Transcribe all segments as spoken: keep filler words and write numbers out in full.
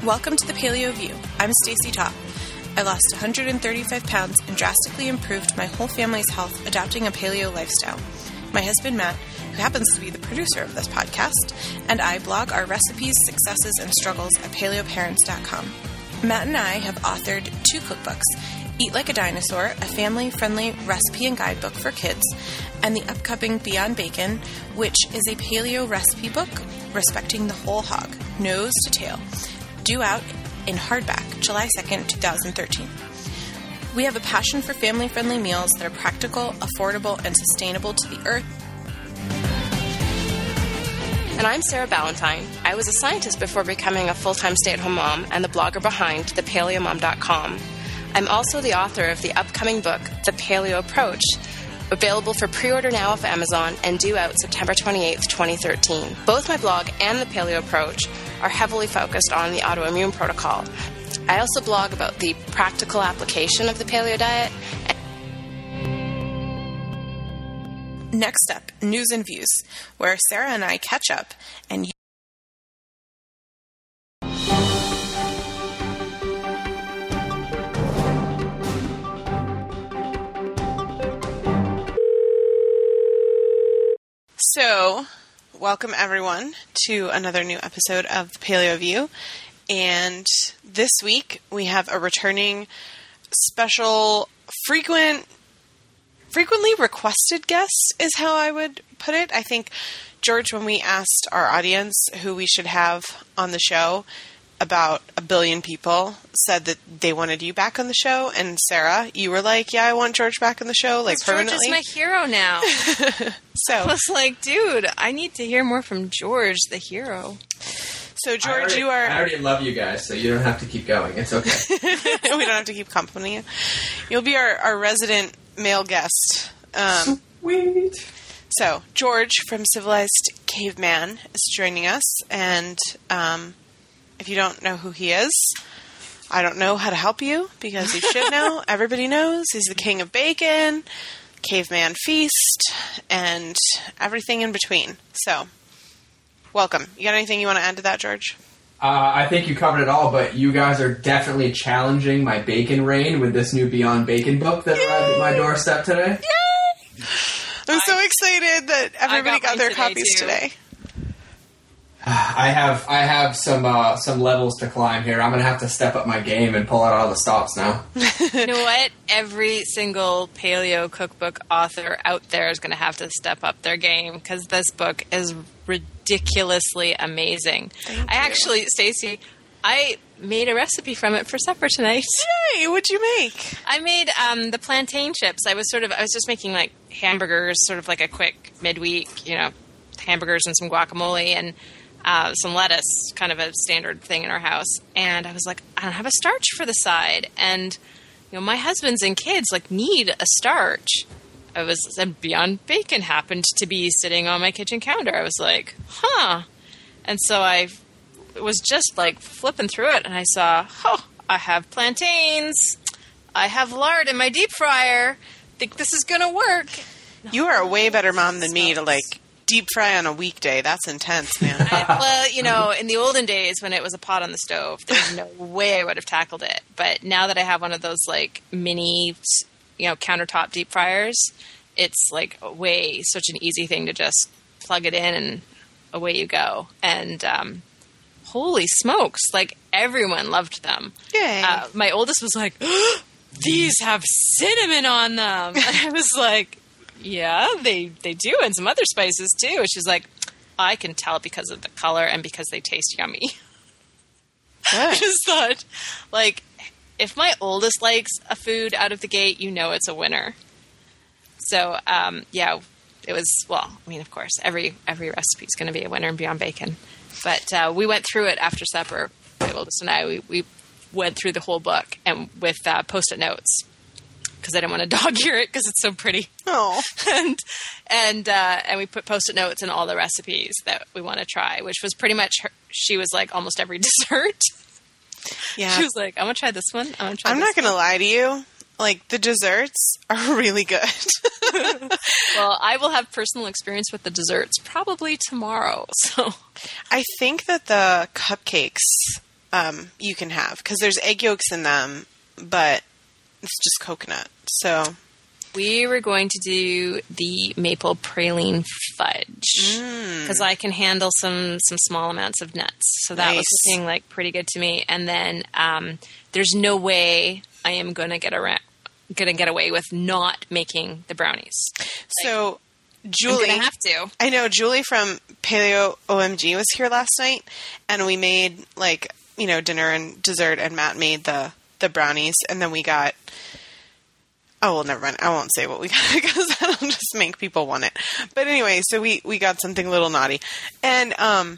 Welcome to the Paleo View. I'm Stacey Topp. I lost one hundred thirty-five pounds and drastically improved my whole family's health adopting a paleo lifestyle. My husband Matt, who happens to be the producer of this podcast, and I blog our recipes, successes, and struggles at paleo parents dot com. Matt and I have authored two cookbooks, Eat Like a Dinosaur, a family-friendly recipe and guidebook for kids, and the upcoming Beyond Bacon, which is a paleo recipe book respecting the whole hog, nose to tail, due out in hardback July second, twenty thirteen. We have a passion for family-friendly meals that are practical, affordable, and sustainable to the earth. And I'm Sarah Ballantyne. I was a scientist before becoming a full-time stay-at-home mom and the blogger behind the paleo mom dot com. I'm also the author of the upcoming book, The Paleo Approach, available for pre-order now off Amazon and due out September twenty-eighth, twenty thirteen. Both my blog and The Paleo Approach are heavily focused on the autoimmune protocol. I also blog about the practical application of the paleo diet. Next up, News and Views, where Sarah and I catch up and you So, welcome everyone to another new episode of the Paleo View. And this week we have a returning special frequent frequently requested guest is how I would put it. I think, George, when we asked our audience who we should have on the show, about a billion people said that they wanted you back on the show. And Sarah, you were like, yeah, I want George back on the show, like permanently. George is my hero now. So I was like, dude, I need to hear more from George, the hero. So, George, already, you are... I already love you guys, so you don't have to keep going. It's okay. We don't have to keep complimenting you. You'll be our, our resident male guest. Um, Sweet. So, George from Civilized Caveman is joining us, and um, if you don't know who he is, I don't know how to help you, because you should know. Everybody knows. He's the king of bacon, caveman feast, and everything in between. So, welcome. You got anything you want to add to that, George? Uh, I think you covered it all, but you guys are definitely challenging my bacon reign with this new Beyond Bacon book that arrived at my doorstep today. Yay! I'm so excited that everybody got got their today, copies too. today. I have I have some uh, some levels to climb here. I'm going to have to step up my game and pull out all the stops now. You know what? Every single paleo cookbook author out there is going to have to step up their game, because this book is ridiculously amazing. Thank I you. actually, Stacey, I made a recipe from it for supper tonight. Yay! What'd you make? I made um, the plantain chips. I was sort of, I was just making like hamburgers, sort of like a quick midweek, you know, hamburgers and some guacamole and uh, some lettuce, kind of a standard thing in our house. And I was like, I don't have a starch for the side. And, you know, my husbands and kids like need a starch. I was, and Beyond Bacon happened to be sitting on my kitchen counter. I was like, huh. And so I was just like flipping through it, and I saw, oh, I have plantains. I have lard in my deep fryer. Think this is going to work. You are a way better mom than me to, like, deep fry on a weekday. That's intense, man. I, well, you know, in the olden days when it was a pot on the stove, there's no way I would have tackled it. But now that I have one of those, like, mini, you know, countertop deep fryers, it's, like, way such an easy thing to just plug it in and away you go. And, um... holy smokes, like, everyone loved them. Yay. Uh, my oldest was like, oh, these have cinnamon on them. And I was like, yeah, they, they do, and some other spices too. And she's like, I can tell because of the color and because they taste yummy. I just thought, like, if my oldest likes a food out of the gate, you know it's a winner. So, um, yeah, it was, well, I mean, of course, every every recipe is going to be a winner in Beyond Bacon. But uh, we went through it after supper, my oldest and I. We, we went through the whole book and with uh, Post-it notes, because I didn't want to dog-ear it because it's so pretty. Oh. and and uh, and we put Post-it notes in all the recipes that we want to try, which was pretty much her, she was like almost every dessert. Yeah. She was like, I'm going to try this one. I'm going to try I'm this not going to lie to you. Like, the desserts are really good. Well, I will have personal experience with the desserts probably tomorrow. So I think that the cupcakes um, you can have, because there's egg yolks in them, but it's just coconut. So we were going to do the maple praline fudge because mm. I can handle some some small amounts of nuts. So that nice. was looking like pretty good to me. And then um, there's no way I am going to get around. Going to get away with not making the brownies. So, like, Julie, I'm gonna have to. I know Julie from Paleo O M G was here last night, and we made like you know dinner and dessert, and Matt made the the brownies, and then we got. Oh well, never mind. I won't say what we got because that'll just make people want it. But anyway, so we we got something a little naughty, and um,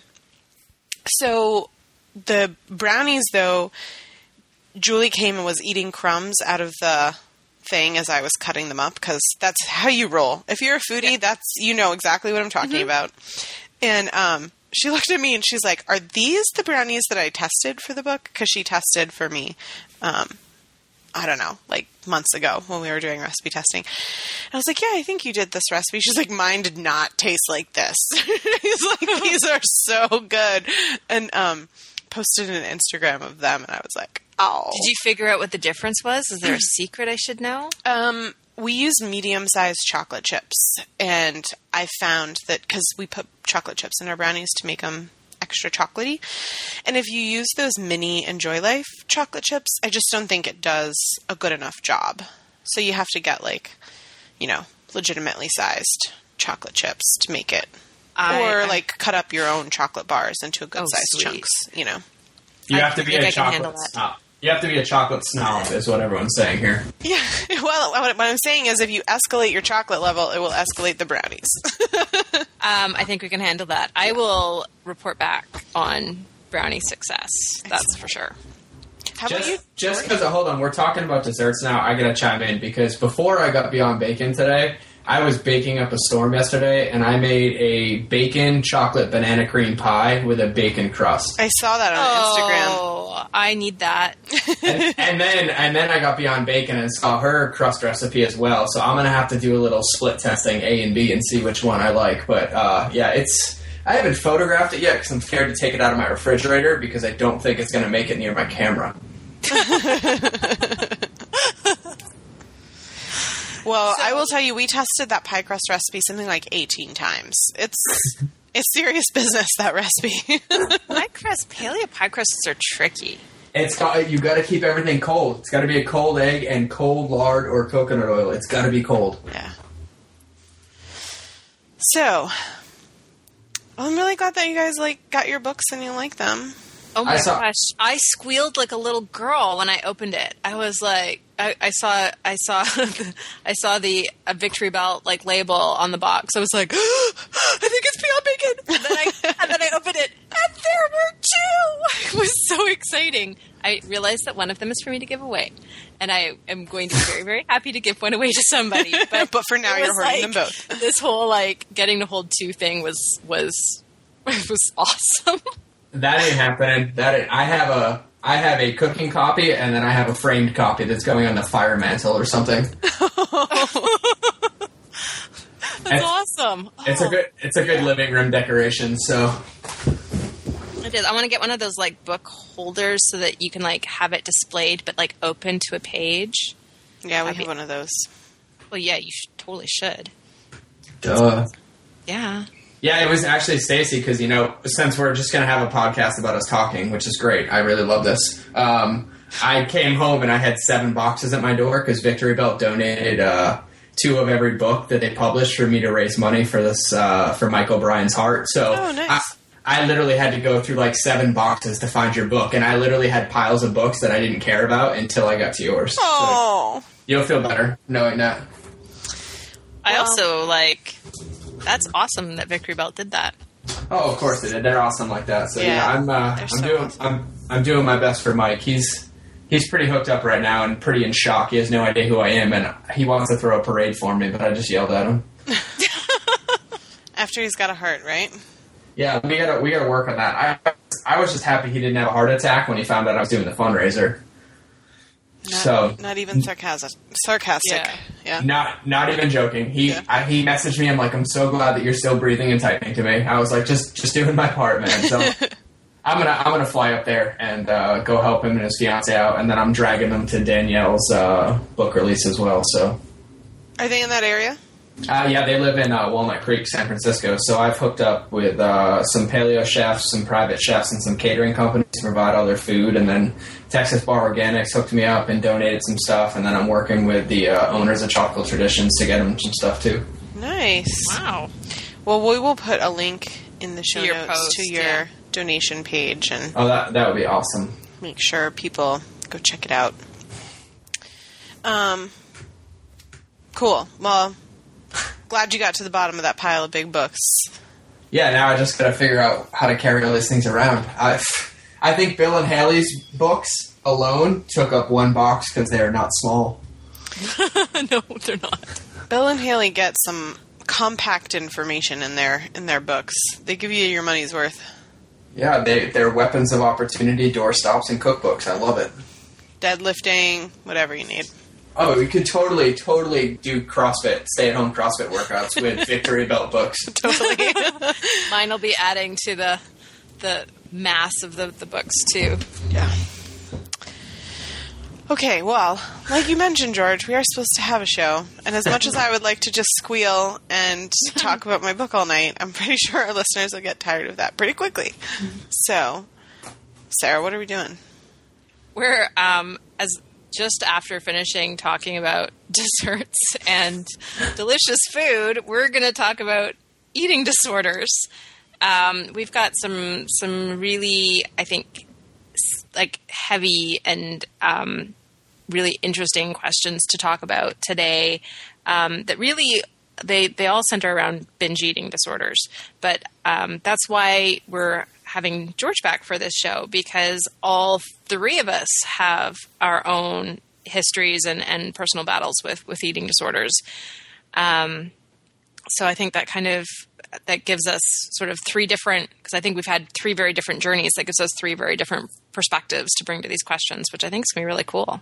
so the brownies though, Julie came and was eating crumbs out of the thing as I was cutting them up, because that's how you roll. If you're a foodie, yeah. that's you know exactly what I'm talking mm-hmm. about. And um, she looked at me and she's like, "Are these the brownies that I tested for the book?" Because she tested for me, um, I don't know, like months ago when we were doing recipe testing. And I was like, "Yeah, I think you did this recipe." She's like, "Mine did not taste like this." He's like, "These are so good," and um, posted an Instagram of them, and I was like, oh. Did you figure out what the difference was? Is there a secret I should know? Um, we use medium-sized chocolate chips, and I found that because we put chocolate chips in our brownies to make them extra chocolatey, and if you use those mini Enjoy Life chocolate chips, I just don't think it does a good enough job. So you have to get, like, you know, legitimately sized chocolate chips to make it. I, or, I, like, cut up your own chocolate bars into good-sized oh, chunks, you know. You have I to be a chocolate snob. You have to be a chocolate snob, is what everyone's saying here. Yeah. Well, what I'm saying is if you escalate your chocolate level, it will escalate the brownies. um, I think we can handle that. I will report back on brownie success. That's for sure. How just, about you? Just because, hold on, we're talking about desserts now. I got to chime in because before I got Beyond Bacon today, I was baking up a storm yesterday, and I made a bacon chocolate banana cream pie with a bacon crust. I saw that on oh, Instagram. Oh, I need that. and, and then and then I got Beyond Bacon and saw her crust recipe as well. So I'm going to have to do a little split testing, A and B, and see which one I like. But uh, yeah, it's I haven't photographed it yet because I'm scared to take it out of my refrigerator because I don't think it's going to make it near my camera. Well, so, I will tell you, we tested that pie crust recipe something like eighteen times. It's it's serious business, that recipe. Pie crust, paleo pie crusts are tricky. It's got, you got to keep everything cold. It's got to be a cold egg and cold lard or coconut oil. It's got to be cold. Yeah. So, well, I'm really glad that you guys like got your books and you like them. Oh my I saw- gosh! I squealed like a little girl when I opened it. I was like, I, I saw, I saw, I saw the a Victory Belt like label on the box. I was like, oh, I think it's Beyond Bacon. And then I, and then I opened it, and there were two. It was so exciting. I realized that one of them is for me to give away, and I am going to be very, very happy to give one away to somebody. But, but for now, you're hoarding like, them both. This whole like getting to hold two thing was was was awesome. That ain't happening. That ain't, I have a I have a cooking copy, and then I have a framed copy that's going on the fire mantle or something. That's it's, awesome. It's oh. a good it's a good living room decoration. So it is. I want to get one of those like book holders so that you can like have it displayed, but like open to a page. Yeah, we I have mean, one of those. Well, yeah, you should, totally should. Duh. Yeah. Yeah, it was actually Stacy because, you know, since we're just going to have a podcast about us talking, which is great. I really love this. Um, I came home and I had seven boxes at my door because Victory Belt donated uh, two of every book that they published for me to raise money for this uh, for Mike O'Brien's Heart. So oh, nice. I, I literally had to go through like seven boxes to find your book, and I literally had piles of books that I didn't care about until I got to yours. Oh, so you'll feel better knowing that. I well, also like. That's awesome that Victory Belt did that. Oh, of course they did. They're awesome like that. So yeah, yeah I'm uh, I'm so doing awesome. I'm I'm doing my best for Mike. He's he's pretty hooked up right now and pretty in shock. He has no idea who I am, and he wants to throw a parade for me, but I just yelled at him. After he's got a heart, right? Yeah, we gotta we gotta work on that. I I was just happy he didn't have a heart attack when he found out I was doing the fundraiser. Not, so not even sarcastic. Sarcastic. Yeah. yeah. Not not even joking. He yeah. I, he messaged me. I'm like, I'm so glad that you're still breathing and typing to me. I was like, just just doing my part, man. So I'm gonna I'm gonna fly up there and uh, go help him and his fiance out, and then I'm dragging them to Danielle's uh, book release as well. So, Are they in that area? uh, yeah, they live in uh, Walnut Creek, San Francisco. So I've hooked up with uh, some paleo chefs, some private chefs, and some catering companies to provide all their food. And then Texas Bar Organics hooked me up and donated some stuff. And then I'm working with the uh, owners of Tropical Traditions to get them some stuff too. Nice. Wow. Well, we will put a link in the show To your notes post, to your yeah. donation page and Oh, that that would be awesome. make sure people go check it out. Um, cool. Well, glad you got to the bottom of that pile of big books. Yeah, now I just gotta figure out how to carry all these things around. I, I think Bill and Haley's books alone took up one box because they are not small. No, they're not. Bill and Haley get some compact information in their in their books. They give you your money's worth. Yeah, they, they're weapons of opportunity, doorstops, and cookbooks. I love it. Deadlifting, whatever you need. Oh, we could totally, totally do CrossFit, stay-at-home CrossFit workouts with Victory Belt books. Totally. Mine will be adding to the the mass of the, the books too. Yeah. Okay, well, like you mentioned, George, we are supposed to have a show. And as much as I would like to just squeal and talk about my book all night, I'm pretty sure our listeners will get tired of that pretty quickly. So, Sarah, what are we doing? We're um as just after finishing talking about desserts and delicious food, we're going to talk about eating disorders. Um, we've got some some really, I think, s- like heavy and um, really interesting questions to talk about today. Um, that really they they all center around binge eating disorders, but um, that's why we're having George back for this show, because all three of us have our own histories and, and personal battles with, with eating disorders. Um, so I think that kind of, that gives us sort of three different, because I think we've had three very different journeys, that gives us three very different perspectives to bring to these questions, which I think is going to be really cool.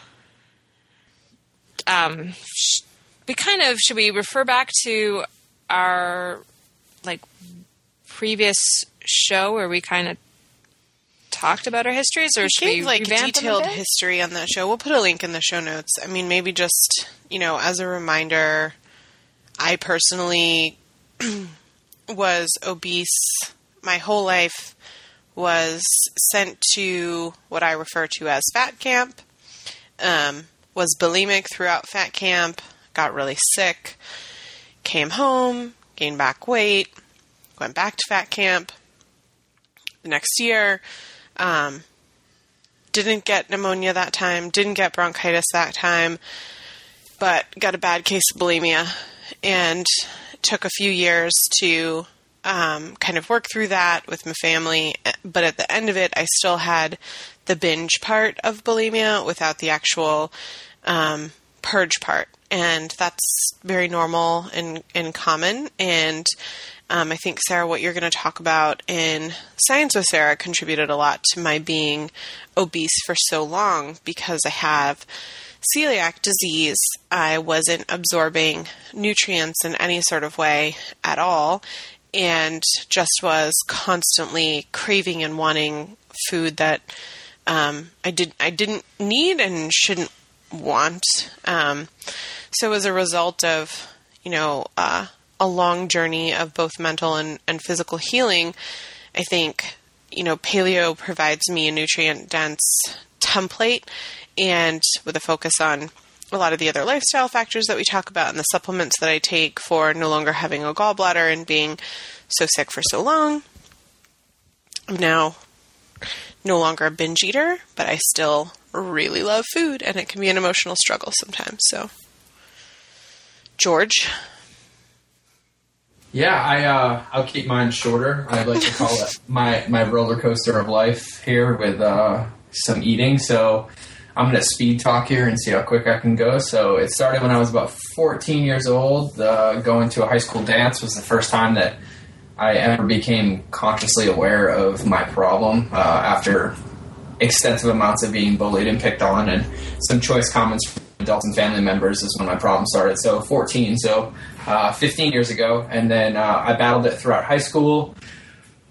Um, sh- we kind of, should we refer back to our, like, previous show where we kind of talked about our histories, or We should gave we like revamp them a detailed bit? history on that show. We'll put a link in the show notes. I mean, maybe just, you know, as a reminder, I personally was obese my whole life, was sent to what I refer to as fat camp, um, was bulimic throughout fat camp, got really sick, came home, gained back weight, went back to fat camp the next year. Um, didn't get pneumonia that time, didn't get bronchitis that time, but got a bad case of bulimia, and took a few years to um, kind of work through that with my family. But at the end of it, I still had the binge part of bulimia without the actual um, purge part. And that's very normal and, and common. And um, I think, Sarah, what you're going to talk about in Science with Sarah contributed a lot to my being obese for so long, because I have celiac disease. I wasn't absorbing nutrients in any sort of way at all, and just was constantly craving and wanting food that um, I did I didn't need and shouldn't want. Um, so as a result of, you know, uh, a long journey of both mental and, and physical healing, I think, you know, paleo provides me a nutrient-dense template, and with a focus on a lot of the other lifestyle factors that we talk about and the supplements that I take for no longer having a gallbladder and being so sick for so long. I'm now no longer a binge eater, but I still really love food, and it can be an emotional struggle sometimes. So, George? Yeah, I uh, I'll keep mine shorter. I like to call it my my roller coaster of life here with uh, some eating. So I'm going to speed talk here and see how quick I can go. So it started when I was about fourteen years old. Uh, going to a high school dance was the first time that I ever became consciously aware of my problem uh, after extensive amounts of being bullied and picked on, and some choice comments from adults and family members is when my problem started. So fourteen, so uh, fifteen years ago. And then uh, I battled it throughout high school.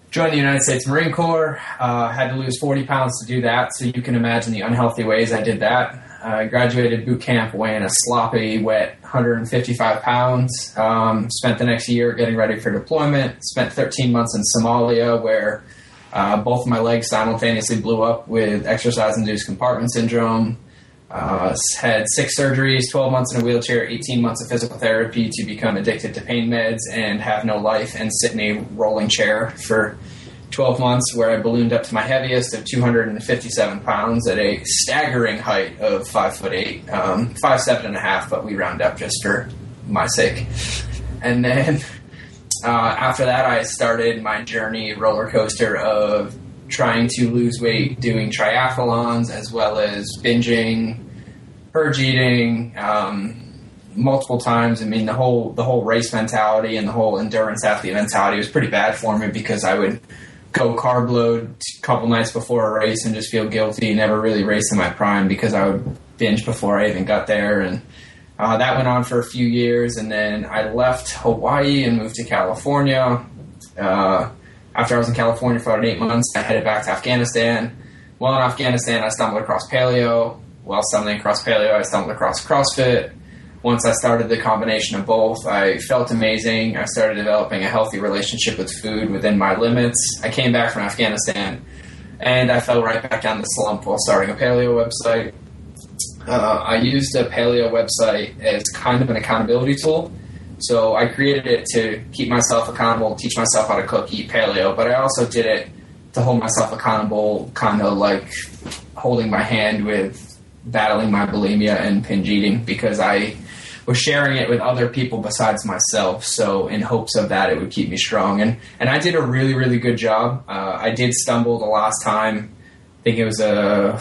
joined the United States Marine Corps. Uh, had to lose forty pounds to do that, so you can imagine the unhealthy ways I did that. I uh, graduated boot camp weighing a sloppy, wet one hundred fifty-five pounds. Um, spent the next year getting ready for deployment. Spent thirteen months in Somalia, where uh, both of my legs simultaneously blew up with exercise-induced compartment syndrome. Uh, had six surgeries, twelve months in a wheelchair, eighteen months of physical therapy to become addicted to pain meds and have no life, and sit in a rolling chair for twelve months, where I ballooned up to my heaviest of two hundred fifty-seven pounds at a staggering height of five foot eight, um, five seven and a half, but we round up just for my sake. And then uh, after that, I started my journey roller coaster of trying to lose weight, doing triathlons, as well as binging, purge eating, um, multiple times. I mean, the whole the whole race mentality and the whole endurance athlete mentality was pretty bad for me, because I would go carb load a couple nights before a race and just feel guilty, never really race in my prime because I would binge before I even got there. And uh, that went on for a few years, and then I left Hawaii and moved to California. Uh, after I was in California for about eight months, I headed back to Afghanistan. While in Afghanistan, I stumbled across paleo. While stumbling across paleo, I stumbled across CrossFit. Once I started the combination of both, I felt amazing. I started developing a healthy relationship with food within my limits. I came back from Afghanistan, and I fell right back down the slump while starting a paleo website. Uh, I used a paleo website as kind of an accountability tool. So I created it to keep myself accountable, teach myself how to cook, eat paleo, but I also did it to hold myself accountable, kind of like holding my hand with battling my bulimia and binge eating, because I was sharing it with other people besides myself. So in hopes of that, it would keep me strong. And, and I did a really, really good job. Uh, I did stumble the last time. I think it was a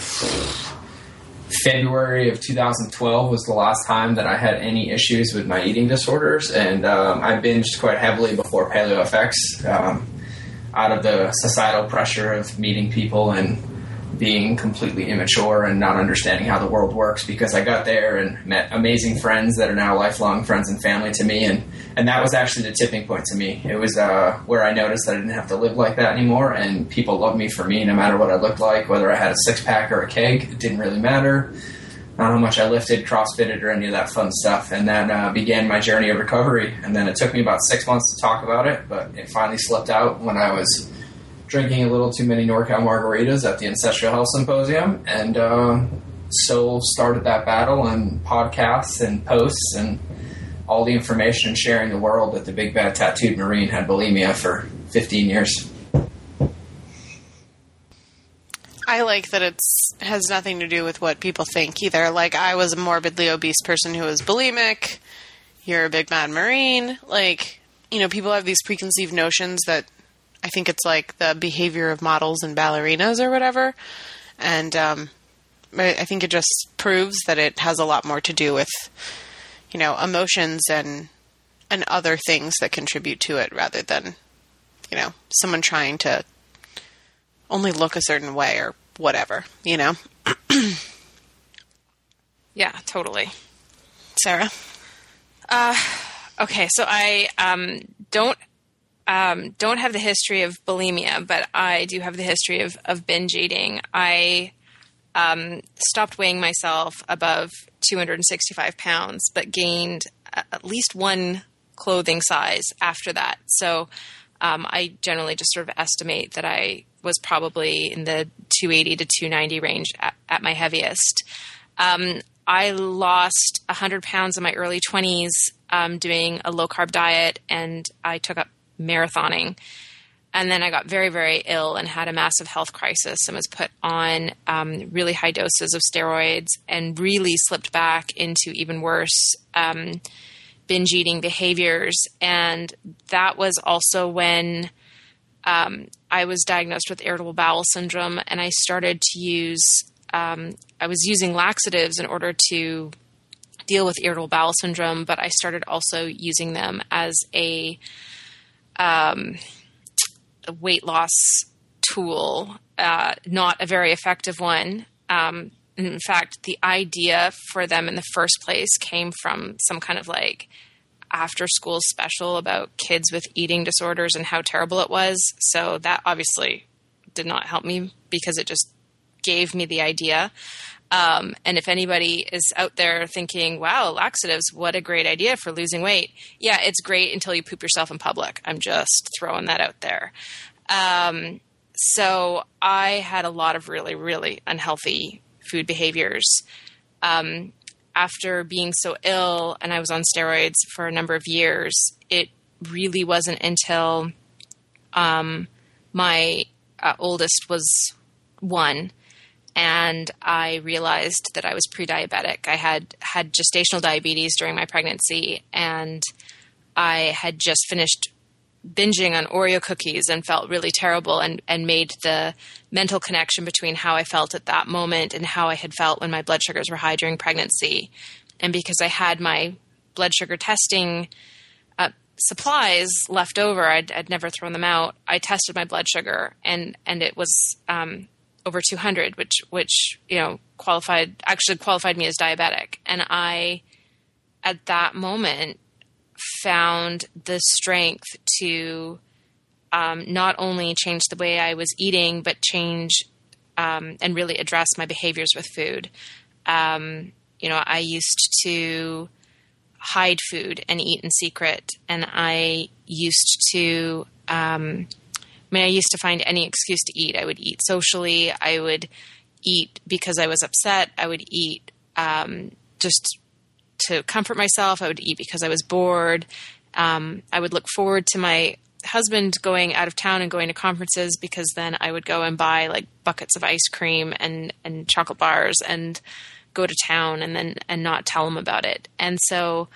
February of two thousand twelve was the last time that I had any issues with my eating disorders. And um, I binged quite heavily before Paleo F X um, out of the societal pressure of meeting people and being completely immature and not understanding how the world works, because I got there and met amazing friends that are now lifelong friends and family to me. And, and that was actually the tipping point to me. It was uh, where I noticed that I didn't have to live like that anymore, and people loved me for me no matter what I looked like, whether I had a six-pack or a keg. It didn't really matter. Not how much I lifted, CrossFitted, or any of that fun stuff. And that uh, began my journey of recovery. And then it took me about six months to talk about it, but it finally slipped out when I was drinking a little too many NorCal margaritas at the Ancestral Health Symposium, and uh, so started that battle, and podcasts and posts and all the information and sharing the world that the Big Bad Tattooed Marine had bulimia for fifteen years. I like that it's has nothing to do with what people think either. Like, I was a morbidly obese person who was bulimic. You're a Big Bad Marine. Like, you know, people have these preconceived notions that I think it's like the behavior of models and ballerinas or whatever. And um, I think it just proves that it has a lot more to do with, you know, emotions and and other things that contribute to it, rather than, you know, someone trying to only look a certain way or whatever, you know? Yeah, totally. Sarah? Uh, okay, so I um, don't Um, don't have the history of bulimia, but I do have the history of, of binge eating. I um, stopped weighing myself above two hundred sixty-five pounds, but gained at least one clothing size after that. So um, I generally just sort of estimate that I was probably in the two eighty to two ninety range at, at my heaviest. Um, I lost one hundred pounds in my early twenties um, doing a low-carb diet, and I took up marathoning. And then I got very, very ill and had a massive health crisis and was put on um, really high doses of steroids, and really slipped back into even worse um, binge eating behaviors. And that was also when um, I was diagnosed with irritable bowel syndrome, and I started to use, um, I was using laxatives in order to deal with irritable bowel syndrome, but I started also using them as a Um, a weight loss tool, uh, not a very effective one. Um, in fact, the idea for them in the first place came from some kind of like after school special about kids with eating disorders and how terrible it was. So that obviously did not help me because it just gave me the idea. Um, and if anybody is out there thinking, wow, laxatives, what a great idea for losing weight. Yeah, it's great until you poop yourself in public. I'm just throwing that out there. Um, so I had a lot of really, really unhealthy food behaviors. Um, after being so ill and I was on steroids for a number of years, it really wasn't until um, my uh, oldest was one and I realized that I was pre-diabetic. I had had gestational diabetes during my pregnancy, and I had just finished binging on Oreo cookies and felt really terrible, and, and made the mental connection between how I felt at that moment and how I had felt when my blood sugars were high during pregnancy. And because I had my blood sugar testing uh, supplies left over, I'd, I'd never thrown them out. I tested my blood sugar, and, and it was um, over two hundred, which, which, you know, qualified, actually qualified me as diabetic. And I, at that moment, found the strength to um, not only change the way I was eating, but change um, and really address my behaviors with food. Um, you know, I used to hide food and eat in secret, and I used to um, I mean, I used to find any excuse to eat. I would eat socially. I would eat because I was upset. I would eat um, just to comfort myself. I would eat because I was bored. Um, I would look forward to my husband going out of town and going to conferences, because then I would go and buy like buckets of ice cream and, and chocolate bars and go to town and then and not tell him about it. And so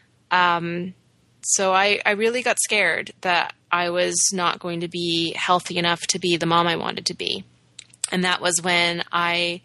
um, so I, I really got scared that I was not going to be healthy enough to be the mom I wanted to be. And that was when I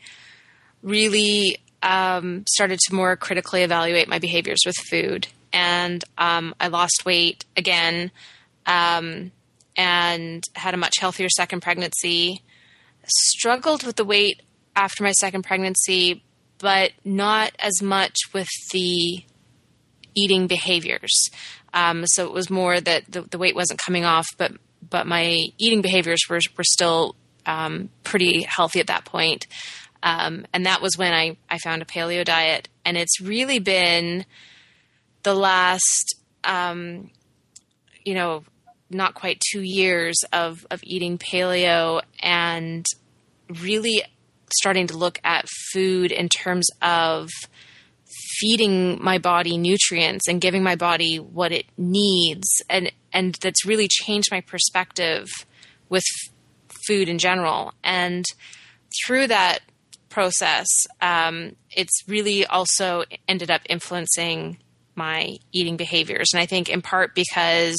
really um, started to more critically evaluate my behaviors with food. And um, I lost weight again um, and had a much healthier second pregnancy. Struggled with the weight after my second pregnancy, but not as much with the eating behaviors. Um, so it was more that the, the weight wasn't coming off, but but my eating behaviors were were still um, pretty healthy at that point. Um, and that was when I, I found a paleo diet. And it's really been the last, um, you know, not quite two years of, of eating paleo and really starting to look at food in terms of feeding my body nutrients and giving my body what it needs. And, and that's really changed my perspective with f- food in general. And through that process, um, it's really also ended up influencing my eating behaviors. And I think in part because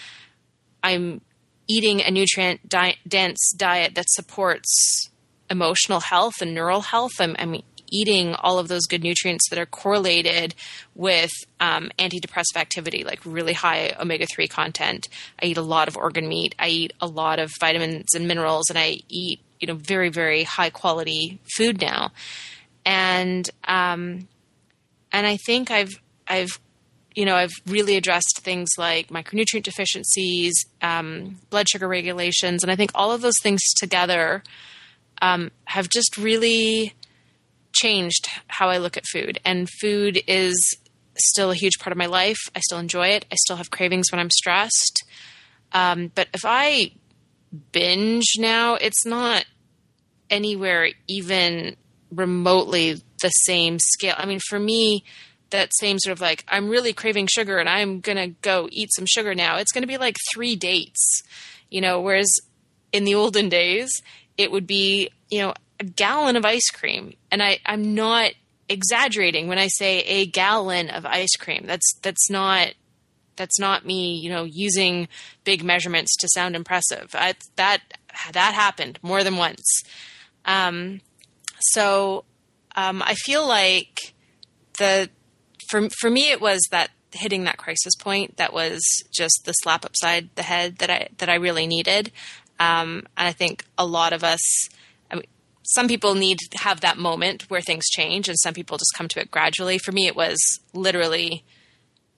I'm eating a nutrient di- dense diet that supports emotional health and neural health. I'm, I'm eating all of those good nutrients that are correlated with um, antidepressive activity, like really high omega three content. I eat a lot of organ meat. I eat a lot of vitamins and minerals, and I eat, you know, very, very high quality food now. And, um, and I think I've, I've, you know, I've really addressed things like micronutrient deficiencies, um, blood sugar regulations. And I think all of those things together, um, have just really changed how I look at food. And food is still a huge part of my life. I still enjoy it. I still have cravings when I'm stressed. Um, but if I binge now, it's not anywhere even remotely the same scale. I mean, for me, that same sort of like, I'm really craving sugar and I'm going to go eat some sugar now, it's going to be like three dates, you know, whereas in the olden days, it would be, you know, a gallon of ice cream. And I, I'm not exaggerating when I say a gallon of ice cream. That's, that's not, that's not me, you know, using big measurements to sound impressive. I, that, that happened more than once. Um, so, um, I feel like the, for, for me, it was that hitting that crisis point that was just the slap upside the head that I, that I really needed. Um, and I think a lot of us, I mean, some people need to have that moment where things change, and some people just come to it gradually. For me, it was literally, uh,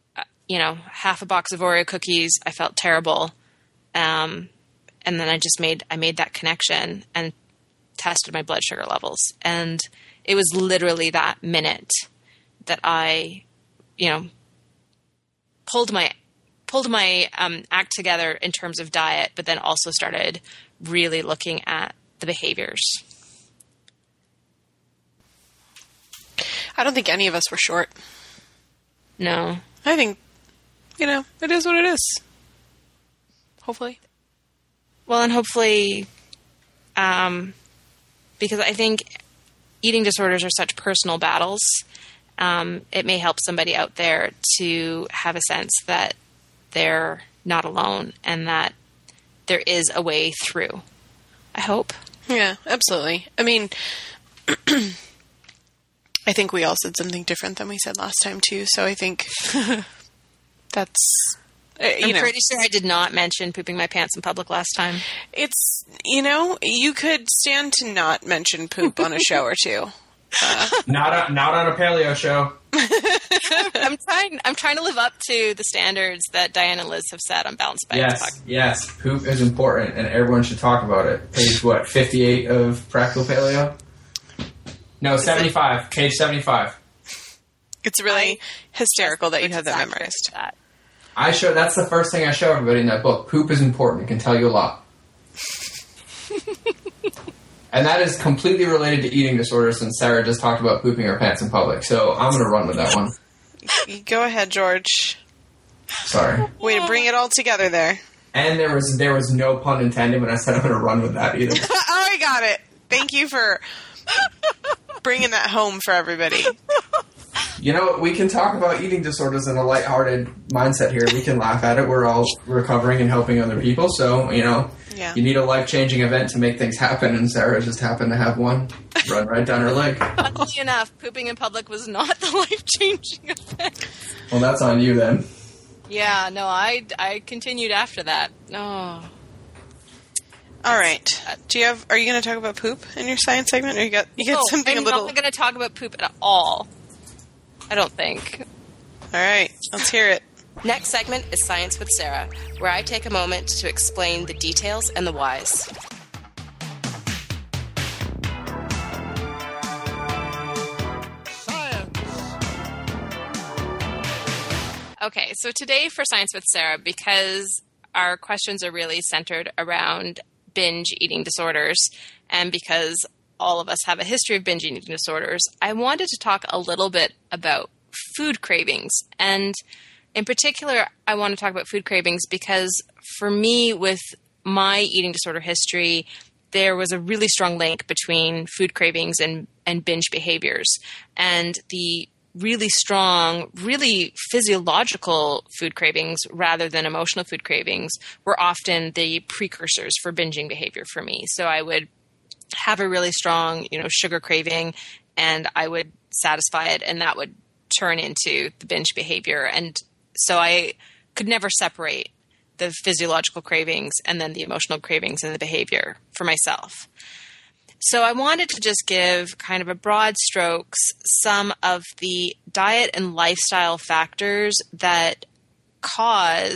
you know, half a box of Oreo cookies. I felt terrible. Um, and then I just made, I made that connection and tested my blood sugar levels. And it was literally that minute that I, you know, pulled my, pulled my um, act together in terms of diet, but then also started really looking at the behaviors. I don't think any of us were short. No. I think, you know, it is what it is. Hopefully. Well, and hopefully, um, because I think eating disorders are such personal battles, um, it may help somebody out there to have a sense that they're not alone and that there is a way through. I hope. Yeah, absolutely. I mean, I think we all said something different than we said last time, too. So I think that's, uh, you I'm know. pretty sure I did not mention pooping my pants in public last time. It's, you know, you could stand to not mention poop on a show or two. Uh, Not a, not on a paleo show. I'm trying. I'm trying to live up to the standards that Diane and Liz have set on Balanced Bites. Yes, yes. Poop is important, and everyone should talk about it. Page, what, fifty-eight of Practical Paleo? No, seventy-five. Page seventy-five. it's really I- hysterical that you have that Exactly memorized. that. I show, that's the first thing I show everybody in that book. Poop is important. It can tell you a lot. And that is completely related to eating disorders, since Sarah just talked about pooping her pants in public. So I'm going to run with that one. Go ahead, George. Sorry. Way to bring it all together there. And there was there was no pun intended when I said I'm going to run with that either. Oh, I got it. Thank you for bringing that home for everybody. You know, we can talk about eating disorders in a lighthearted mindset here. We can laugh at it. We're all recovering and helping other people. So, you know, Yeah. you need a life-changing event to make things happen, and Sarah just happened to have one run right down her leg. Funnily enough, pooping in public was not the life-changing event. Well, that's on you then. Yeah, no, I, I continued after that. Oh. All right. Do you have? Are you going to talk about poop in your science segment, or you got you got No, something I'm a little? not going to talk about poop at all. I don't think. All right. Let's hear it. Next segment is Science with Sarah, where I take a moment to explain the details and the whys. Okay, so today for Science with Sarah, because our questions are really centered around binge eating disorders, and because all of us have a history of binge eating disorders, I wanted to talk a little bit about food cravings. And in particular, I want to talk about food cravings because for me, with my eating disorder history, there was a really strong link between food cravings and, and binge behaviors. And the really strong, really physiological food cravings rather than emotional food cravings were often the precursors for binging behavior for me. So I would have a really strong, you know, sugar craving, and I would satisfy it, and that would turn into the binge behavior. And so I could never separate the physiological cravings and then the emotional cravings and the behavior for myself. So I wanted to just give kind of a broad strokes some of the diet and lifestyle factors that cause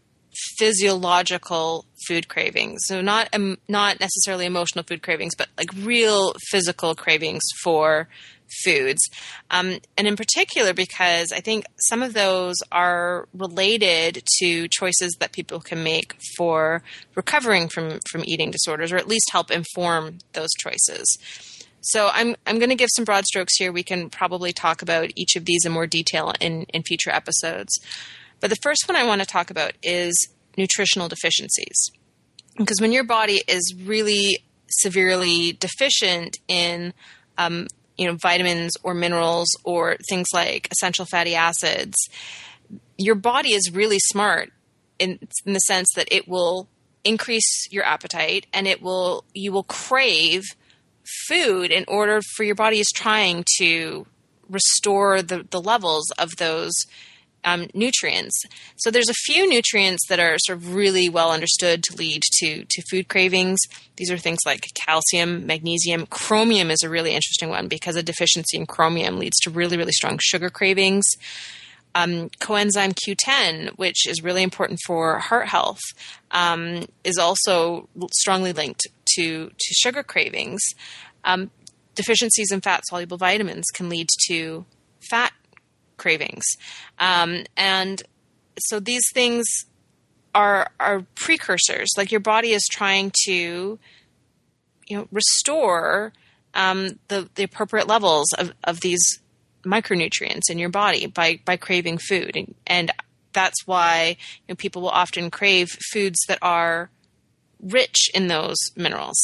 physiological food cravings. So not um, not necessarily emotional food cravings, but like real physical cravings for foods. Um, and in particular, because I think some of those are related to choices that people can make for recovering from, from eating disorders, or at least help inform those choices. So I'm I'm going to give some broad strokes here. We can probably talk about each of these in more detail in, in future episodes. But the first one I want to talk about is nutritional deficiencies. Because when your body is really severely deficient in um, you know, vitamins or minerals or things like essential fatty acids, your body is really smart in, in the sense that it will increase your appetite and it will you will crave food in order for your body is trying to restore the, the levels of those um, nutrients. So there's a few nutrients that are sort of really well understood to lead to, to food cravings. These are things like calcium, magnesium. Chromium is a really interesting one because a deficiency in chromium leads to really, really strong sugar cravings. Um, coenzyme Q ten, which is really important for heart health, um, is also strongly linked to, to sugar cravings. Um, deficiencies in fat-soluble vitamins can lead to fat cravings. Um, and so these things are are precursors. Like your body is trying to, you know, restore um, the, the appropriate levels of, of these micronutrients in your body by, by craving food. And, and that's why, you know, people will often crave foods that are rich in those minerals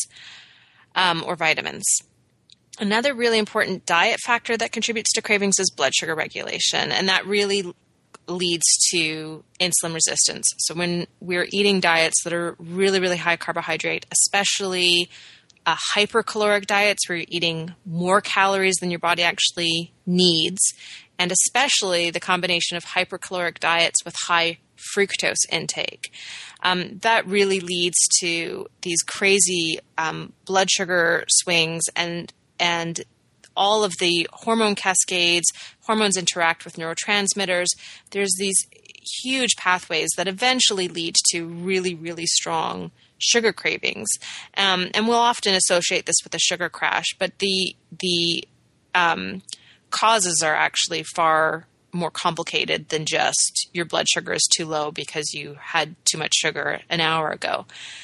um, or vitamins. Another really important diet factor that contributes to cravings is blood sugar regulation, and that really leads to insulin resistance. So when we're eating diets that are really, really high carbohydrate, especially uh, hypercaloric diets where you're eating more calories than your body actually needs, and especially the combination of hypercaloric diets with high fructose intake, um, that really leads to these crazy um, blood sugar swings and and all of the hormone cascades. Hormones interact with neurotransmitters. There's these huge pathways that eventually lead to really, really strong sugar cravings. Um, and we'll often associate this with a sugar crash, but the the um, causes are actually far more complicated than just your blood sugar is too low because you had too much sugar an hour ago.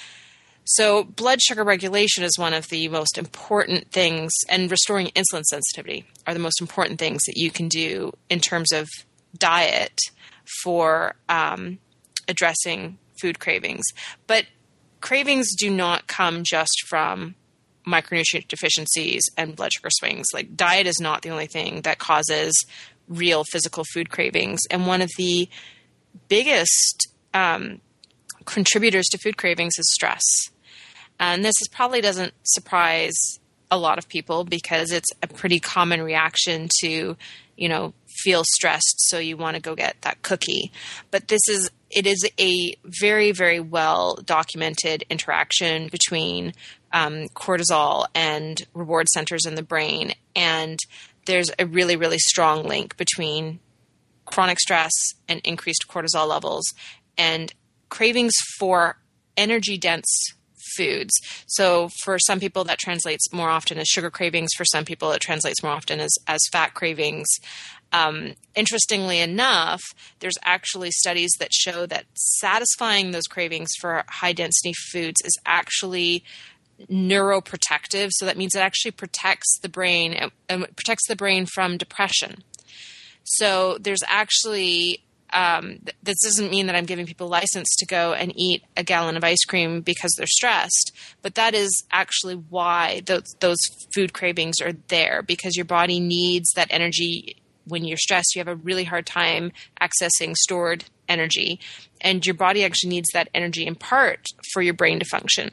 So blood sugar regulation is one of the most important things, and restoring insulin sensitivity are the most important things that you can do in terms of diet for um, addressing food cravings. But cravings do not come just from micronutrient deficiencies and blood sugar swings. Like, diet is not the only thing that causes real physical food cravings. And one of the biggest um, contributors to food cravings is stress. And this is probably doesn't surprise a lot of people because it's a pretty common reaction to, you know, feel stressed, so you want to go get that cookie. But this is, it is a very, very well documented interaction between um, cortisol and reward centers in the brain. And there's a really, really strong link between chronic stress and increased cortisol levels and cravings for energy-dense foods. So for some people that translates more often as sugar cravings. For some people it translates more often as, as fat cravings. Um, interestingly enough, there's actually studies that show that satisfying those cravings for high-density foods is actually neuroprotective. So that means it actually protects the brain and, and protects the brain from depression. So there's actually Um, this doesn't mean that I'm giving people license to go and eat a gallon of ice cream because they're stressed, but that is actually why those, those food cravings are there, because your body needs that energy. When you're stressed, you have a really hard time accessing stored energy, and your body actually needs that energy in part for your brain to function.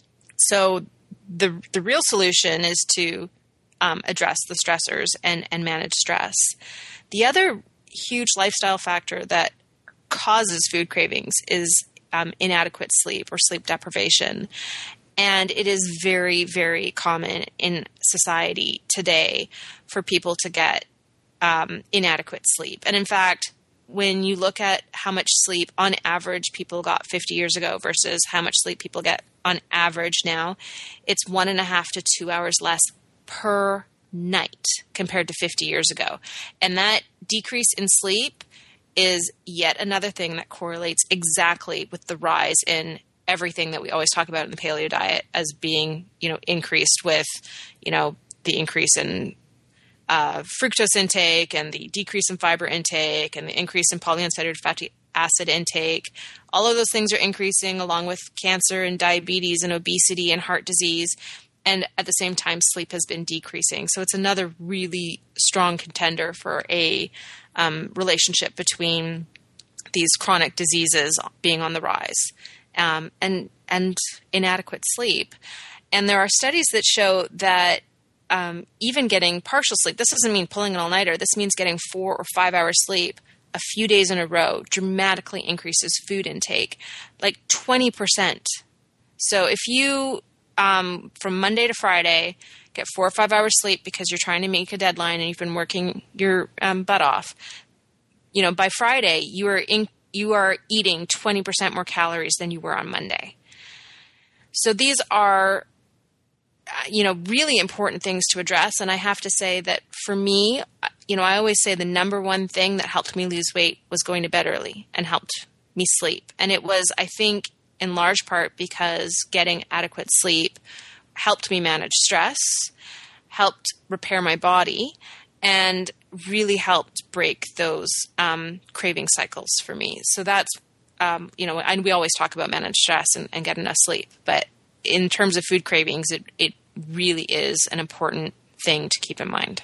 So the the real solution is to um, address the stressors and, and manage stress. The other huge lifestyle factor that causes food cravings is um, inadequate sleep or sleep deprivation. And it is very, very common in society today for people to get um, inadequate sleep. And in fact, when you look at how much sleep on average people got fifty years ago versus how much sleep people get on average now, it's one and a half to two hours less per night compared to fifty years ago. And that decrease in sleep is yet another thing that correlates exactly with the rise in everything that we always talk about in the paleo diet as being, you know, increased with, you know, the increase in uh, fructose intake and the decrease in fiber intake and the increase in polyunsaturated fatty acid intake. All of those things are increasing along with cancer and diabetes and obesity and heart disease. And at the same time, sleep has been decreasing. So it's another really strong contender for a um, relationship between these chronic diseases being on the rise um, and and inadequate sleep. And there are studies that show that um, even getting partial sleep, this doesn't mean pulling an all-nighter. This means getting four or five hours sleep a few days in a row dramatically increases food intake, like twenty percent. So if you Um, from Monday to Friday, get four or five hours sleep because you're trying to make a deadline and you've been working your um, butt off. you know, by Friday, you are in, you are eating twenty percent more calories than you were on Monday. So these are, you know, really important things to address. And I have to say that for me, you know, I always say the number one thing that helped me lose weight was going to bed early and helped me sleep. And it was, I think, in large part because getting adequate sleep helped me manage stress, helped repair my body, and really helped break those um, craving cycles for me. So that's, um, you know, and we always talk about manage stress and, and get enough sleep. But in terms of food cravings, it, it really is an important thing to keep in mind.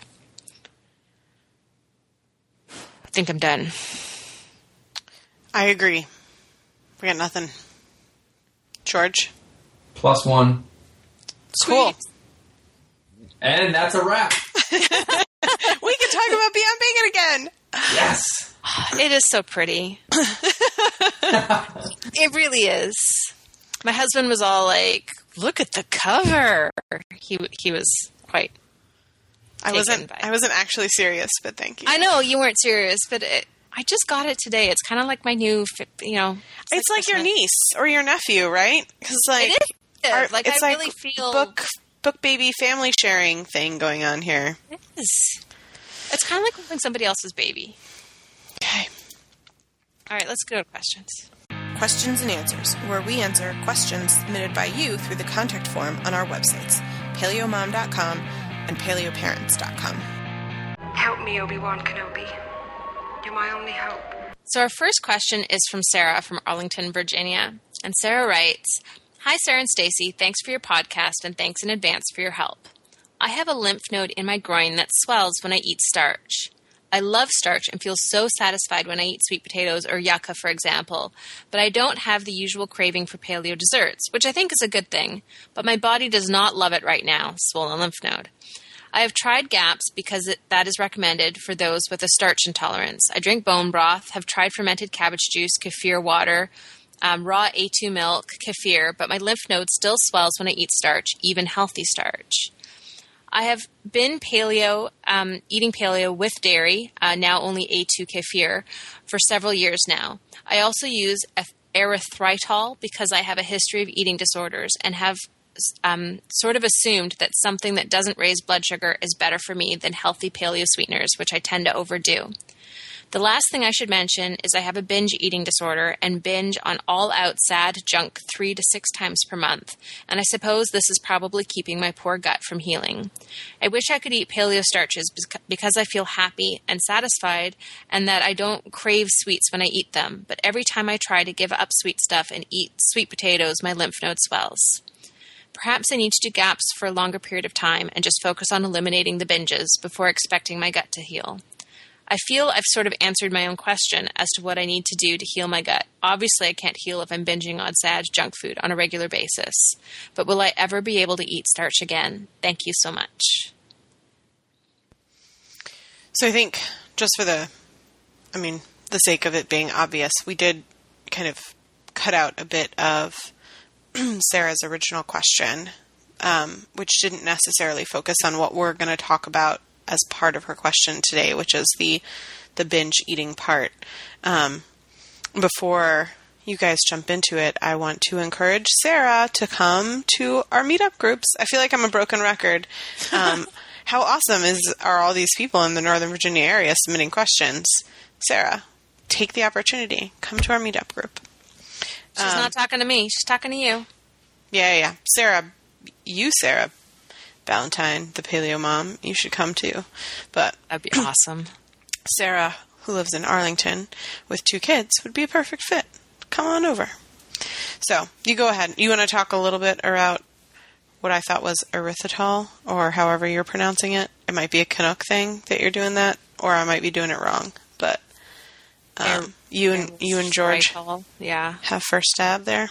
I think I'm done. I agree. We got nothing. George? Plus one. Cool. And that's a wrap. We can talk about Beyond Bacon again. Yes. It is so pretty. It really is. My husband was all like, look at the cover. He he was quite I wasn't by I wasn't actually serious, but thank you. I know you weren't serious, but it, I just got it today. It's kind of like my new, you know. It's, it's like, like your niece or your nephew, right? Because like, it is. Our, like it's I like really feel book book baby family sharing thing going on here. It is. It's kind of like holding somebody else's baby. Okay. All right, let's go to questions. Questions and Answers, where we answer questions submitted by you through the contact form on our websites, paleo mom dot com and paleo parents dot com. Help me, Obi-Wan Kenobi. You're my only hope. So our first question is from Sarah from Arlington, Virginia. And Sarah writes, Hi, Sarah and Stacy. Thanks for your podcast and thanks in advance for your help. I have a lymph node in my groin that swells when I eat starch. I love starch and feel so satisfied when I eat sweet potatoes or yucca, for example, but I don't have the usual craving for paleo desserts, which I think is a good thing, but my body does not love it right now, swollen lymph node. I have tried GAPS because it, that is recommended for those with a starch intolerance. I drink bone broth, have tried fermented cabbage juice, kefir water, um, raw A two milk, kefir, but my lymph node still swells when I eat starch, even healthy starch. I have been paleo, um, eating paleo with dairy, uh, now only A two kefir, for several years now. I also use erythritol because I have a history of eating disorders and have um, sort of assumed that something that doesn't raise blood sugar is better for me than healthy paleo sweeteners, which I tend to overdo. The last thing I should mention is I have a binge eating disorder and binge on all-out sad junk three to six times per month, and I suppose this is probably keeping my poor gut from healing. I wish I could eat paleo starches because I feel happy and satisfied and that I don't crave sweets when I eat them, but every time I try to give up sweet stuff and eat sweet potatoes, my lymph node swells. Perhaps I need to do GAPS for a longer period of time and just focus on eliminating the binges before expecting my gut to heal. I feel I've sort of answered my own question as to what I need to do to heal my gut. Obviously, I can't heal if I'm binging on sad junk food on a regular basis. But will I ever be able to eat starch again? Thank you so much. So I think just for the, I mean, the sake of it being obvious, we did kind of cut out a bit of Sarah's original question, um, which didn't necessarily focus on what we're going to talk about as part of her question today, which is the the binge eating part. Um, before you guys jump into it, I want to encourage Sarah to come to our meetup groups. I feel like I'm a broken record. Um, how awesome is are all these people in the Northern Virginia area submitting questions? Sarah, take the opportunity. Come to our meetup group. She's um, not talking to me. She's talking to you. Yeah, yeah. Sarah, you, Sarah Valentine, the paleo mom, you should come too. But that'd be awesome. Sarah, who lives in Arlington with two kids, would be a perfect fit. Come on over. So you go ahead. You want to talk a little bit about what I thought was erythritol, or however you're pronouncing it? It might be a Canuck thing that you're doing that, or I might be doing it wrong. But um, you and you and George, yeah, have first stab there.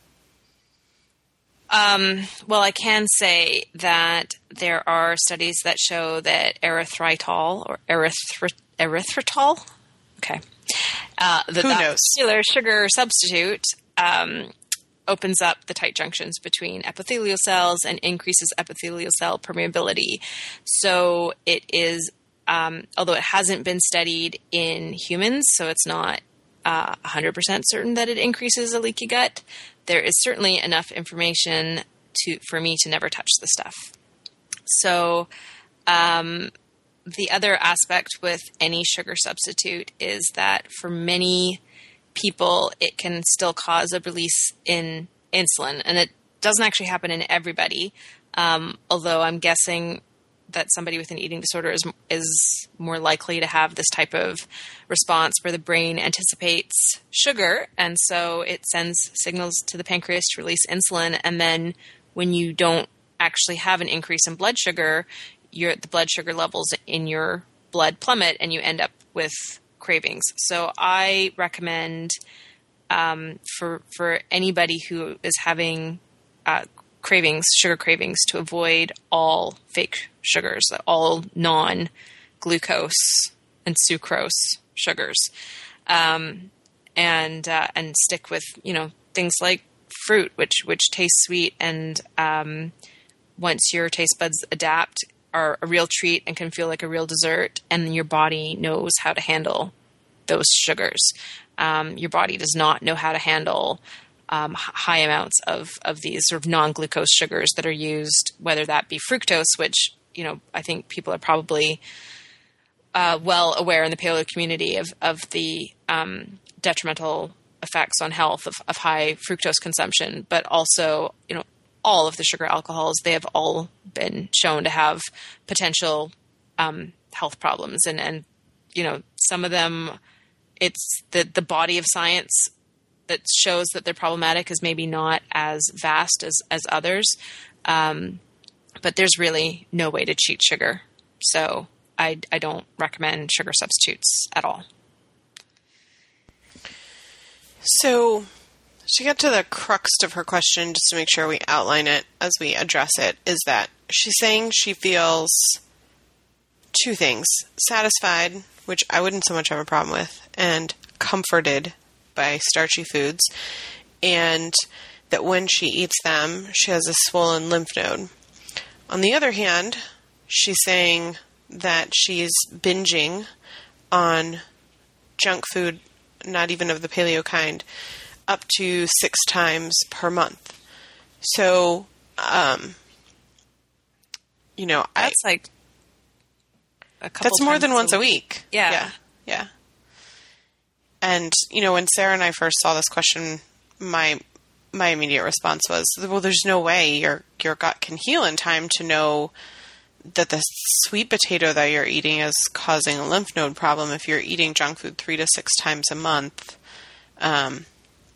Um, well, I can say that there are studies that show that erythritol or erythrit- erythritol, okay, uh, that Who that knows? particular sugar substitute um, opens up the tight junctions between epithelial cells and increases epithelial cell permeability. So it is um, although it hasn't been studied in humans, so it's not uh, one hundred percent certain that it increases a leaky gut, there is certainly enough information to for me to never touch the stuff. So um, the other aspect with any sugar substitute is that for many people, it can still cause a release in insulin, and it doesn't actually happen in everybody. Um, although I'm guessing that somebody with an eating disorder is is more likely to have this type of response where the brain anticipates sugar, and so it sends signals to the pancreas to release insulin, and then when you don't actually have an increase in blood sugar, your the blood sugar levels in your blood plummet, and you end up with cravings. So I recommend um, for for anybody who is having uh, cravings, sugar cravings, to avoid all fake sugars, all non-glucose and sucrose sugars, um, and uh, and stick with you know things like fruit, which which tastes sweet, and um, once your taste buds adapt, are a real treat and can feel like a real dessert, and your body knows how to handle those sugars. Um, your body does not know how to handle um, high amounts of, of these sort of non-glucose sugars that are used, whether that be fructose, which, you know, I think people are probably uh, well aware in the paleo community of, of the um, detrimental effects on health of, of high fructose consumption, but also, you know, all of the sugar alcohols, they have all been shown to have potential um, health problems. And, and, you know, some of them, it's the, the body of science that shows that they're problematic is maybe not as vast as, as others. Um, but there's really no way to cheat sugar. So I, I don't recommend sugar substitutes at all. So to get to the crux of her question, just to make sure we outline it as we address it, is that she's saying she feels two things: satisfied, which I wouldn't so much have a problem with, and comforted by starchy foods, and that when she eats them, she has a swollen lymph node. On the other hand, she's saying that she's binging on junk food, not even of the paleo kind, up to six times per month. So, um, you know, that's I, like a couple that's more than once a week. a week. Yeah. Yeah. Yeah. And, you know, when Sarah and I first saw this question, my my immediate response was, well, there's no way your your gut can heal in time to know that the sweet potato that you're eating is causing a lymph node problem if you're eating junk food three to six times a month. Um,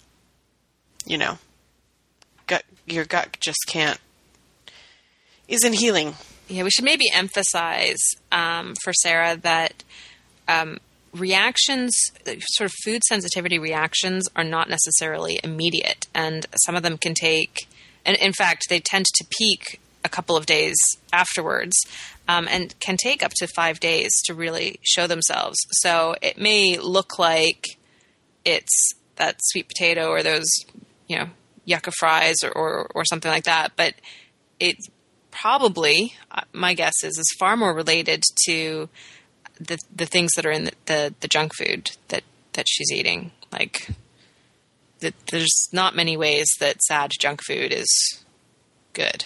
you know, gut, your gut just can't, isn't healing. Yeah, we should maybe emphasize um, for Sarah that um, reactions, sort of food sensitivity reactions, are not necessarily immediate, and some of them can take, and in fact, they tend to peak a couple of days afterwards, um, and can take up to five days to really show themselves. So it may look like it's that sweet potato or those, you know, yucca fries or, or, or something like that, but it probably, my guess is, is far more related to the the things that are in the, the, the junk food that, that she's eating. Like, the, there's not many ways that sad junk food is good.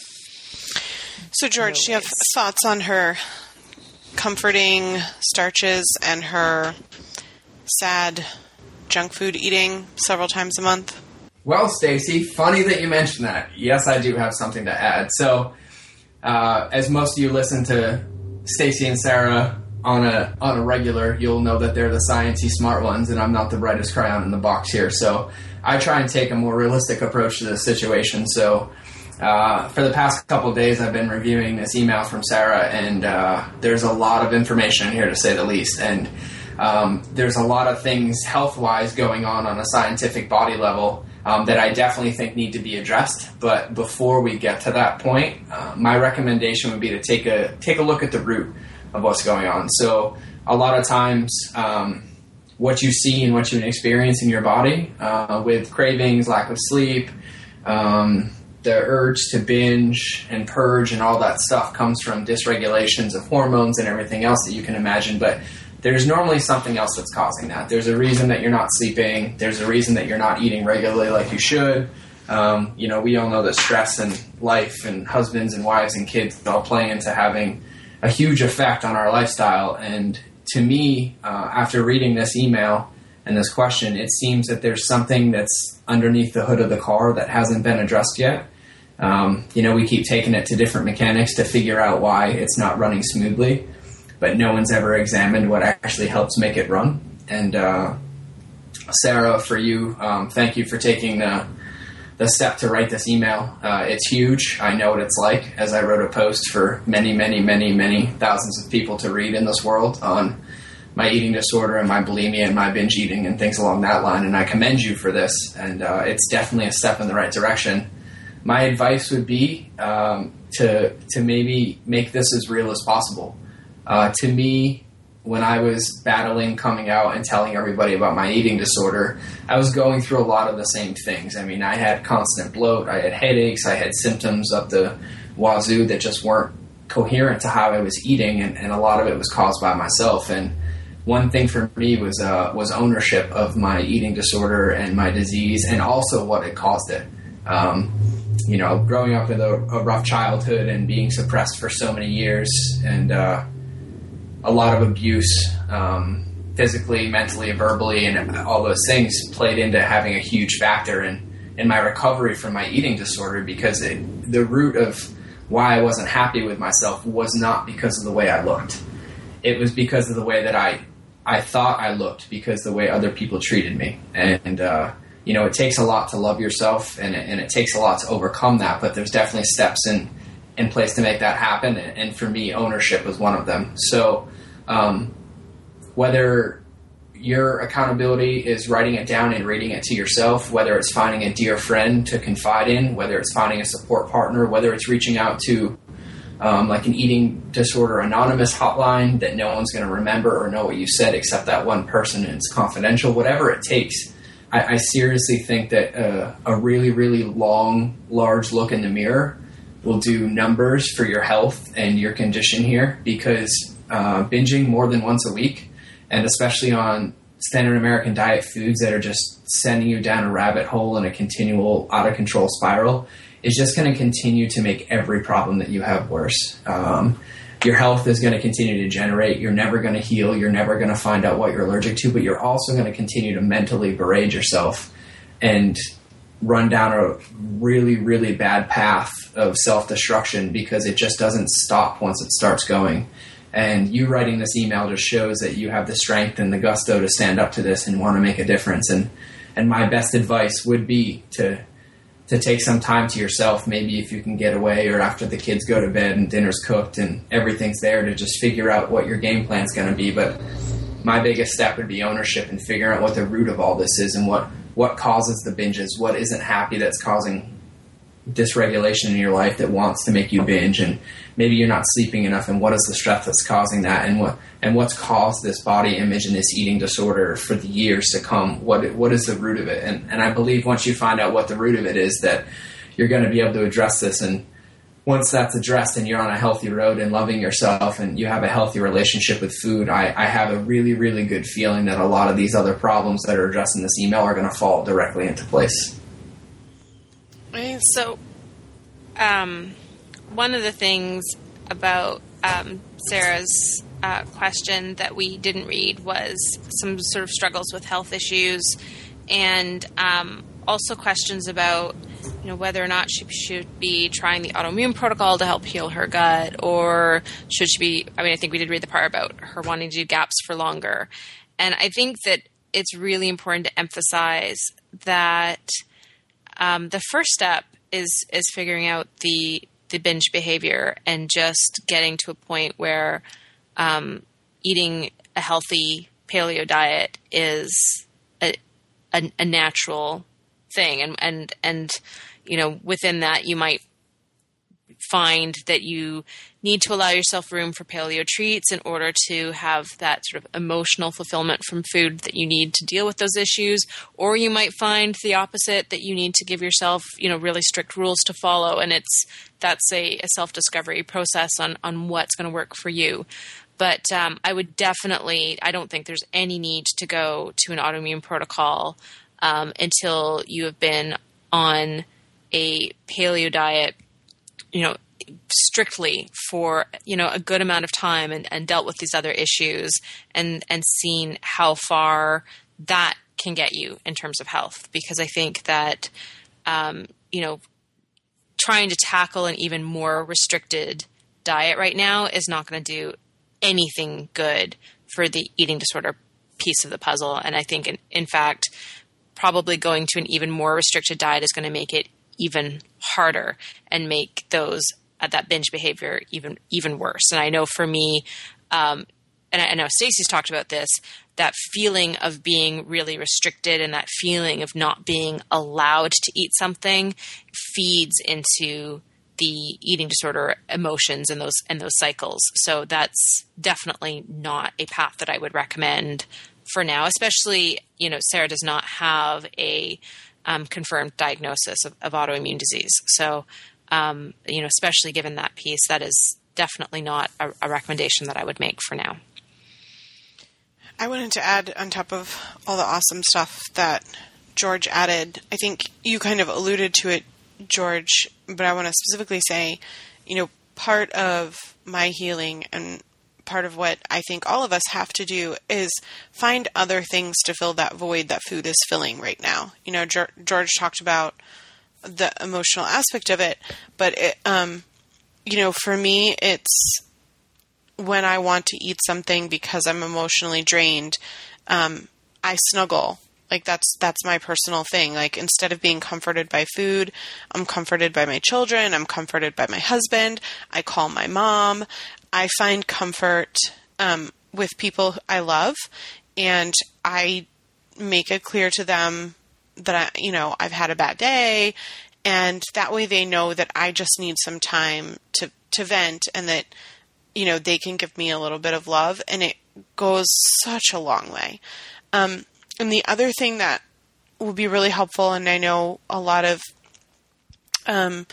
So, George, No do you have thoughts on her comforting starches and her sad junk food eating several times a month? Well, Stacy, funny that you mentioned that. Yes, I do have something to add. So, uh, as most of you listen to Stacy and Sarah on a on a regular, you'll know that they're the sciencey smart ones, and I'm not the brightest crayon in the box here. So, I try and take a more realistic approach to this situation. So, uh, for the past couple of days, I've been reviewing this email from Sarah, and uh, there's a lot of information in here, to say the least. And um, there's a lot of things health-wise going on on a scientific body level Um, that I definitely think need to be addressed. But before we get to that point, uh, my recommendation would be to take a take a look at the root of what's going on. So a lot of times, um, what you see and what you experience in your body uh, with cravings, lack of sleep, um, the urge to binge and purge and all that stuff comes from dysregulations of hormones and everything else that you can imagine. But there's normally something else that's causing that. There's a reason that you're not sleeping. There's a reason that you're not eating regularly like you should. Um, you know, we all know that stress and life and husbands and wives and kids all play into having a huge effect on our lifestyle. And to me, uh, after reading this email and this question, it seems that there's something that's underneath the hood of the car that hasn't been addressed yet. Um, you know, we keep taking it to different mechanics to figure out why it's not running smoothly, but no one's ever examined what actually helps make it run. And uh, Sarah, for you, um, thank you for taking the, the step to write this email. Uh, it's huge. I know what it's like, as I wrote a post for many, many, many, many thousands of people to read in this world on my eating disorder and my bulimia and my binge eating and things along that line. And I commend you for this. And uh, it's definitely a step in the right direction. My advice would be um, to to maybe make this as real as possible. Uh, to me, when I was battling coming out and telling everybody about my eating disorder, I was going through a lot of the same things. I mean, I had constant bloat, I had headaches, I had symptoms of the wazoo that just weren't coherent to how I was eating, and, and a lot of it was caused by myself. And one thing for me was uh, was ownership of my eating disorder and my disease, and also what had caused it. Um, you know, growing up with a, a rough childhood and being suppressed for so many years, and uh, a lot of abuse, um, physically, mentally, verbally, and all those things played into having a huge factor in, in my recovery from my eating disorder, because it, the root of why I wasn't happy with myself was not because of the way I looked. It was because of the way that I, I thought I looked, because the way other people treated me. And, uh, you know, it takes a lot to love yourself, and it, and it takes a lot to overcome that, but there's definitely steps in, in place to make that happen. And, and for me, ownership was one of them. So, Um, whether your accountability is writing it down and reading it to yourself, whether it's finding a dear friend to confide in, whether it's finding a support partner, whether it's reaching out to um, like an eating disorder anonymous hotline that no one's going to remember or know what you said except that one person and it's confidential, whatever it takes. I, I seriously think that uh, a really, really long, large look in the mirror will do numbers for your health and your condition here, because Uh, binging more than once a week, and especially on standard American diet foods that are just sending you down a rabbit hole and a continual out of control spiral, is just going to continue to make every problem that you have worse. Um, your health is going to continue to degenerate. You're never going to heal. You're never going to find out what you're allergic to, but you're also going to continue to mentally berate yourself and run down a really, really bad path of self-destruction, because it just doesn't stop once it starts going. And you writing this email just shows that you have the strength and the gusto to stand up to this and want to make a difference. And, and my best advice would be to to take some time to yourself, maybe if you can get away, or after the kids go to bed and dinner's cooked and everything's there, to just figure out what your game plan's going to be. But my biggest step would be ownership and figuring out what the root of all this is, and what, what causes the binges, what isn't happy that's causing dysregulation in your life that wants to make you binge, and maybe you're not sleeping enough, and what is the stress that's causing that, and what and what's caused this body image and this eating disorder for the years to come. What what is the root of it? And and I believe once you find out what the root of it is, that you're going to be able to address this. And once that's addressed and you're on a healthy road and loving yourself and you have a healthy relationship with food, I, I have a really, really good feeling that a lot of these other problems that are addressed in this email are going to fall directly into place. So, um, one of the things about um, Sarah's uh, question that we didn't read was some sort of struggles with health issues, and um, also questions about, you know, whether or not she should be trying the autoimmune protocol to help heal her gut, or should she be, I mean, I think we did read the part about her wanting to do GAPS for longer. And I think that it's really important to emphasize that um, the first step is is figuring out the the binge behavior and just getting to a point where um, eating a healthy paleo diet is a, a, a natural thing. And, and, and, you know, within that, you might find that you need to allow yourself room for paleo treats in order to have that sort of emotional fulfillment from food that you need to deal with those issues. Or you might find the opposite, that you need to give yourself, you know, really strict rules to follow. And it's, that's a, a self-discovery process on, on what's going to work for you. But um, I would definitely, I don't think there's any need to go to an autoimmune protocol um, until you have been on a paleo diet, you know, strictly for, you know, a good amount of time and, and dealt with these other issues and, and seen how far that can get you in terms of health. Because I think that, um, you know, trying to tackle an even more restricted diet right now is not going to do anything good for the eating disorder piece of the puzzle. And I think, in, in fact, probably going to an even more restricted diet is going to make it even harder and make those uh, that binge behavior even even worse. And I know for me, um, and I, I know Stacey's talked about this, that feeling of being really restricted and that feeling of not being allowed to eat something feeds into the eating disorder emotions and those and those cycles. So that's definitely not a path that I would recommend for now, especially, you know, Sarah does not have a um, confirmed diagnosis of, of autoimmune disease. So, um, you know, especially given that piece, that is definitely not a, a recommendation that I would make for now. I wanted to add, on top of all the awesome stuff that George added, I think you kind of alluded to it, George, but I want to specifically say, you know, part of my healing and part of what I think all of us have to do is find other things to fill that void that food is filling right now. You know, George talked about the emotional aspect of it, but it, um, you know, for me, it's when I want to eat something because I'm emotionally drained, um, I snuggle. Like that's, that's my personal thing. Like instead of being comforted by food, I'm comforted by my children. I'm comforted by my husband. I call my mom. I find comfort, um, with people I love, and I make it clear to them that I, you know, I've had a bad day, and that way they know that I just need some time to, to vent, and that, you know, they can give me a little bit of love, and it goes such a long way. Um, And the other thing that would be really helpful, and I know a lot of um,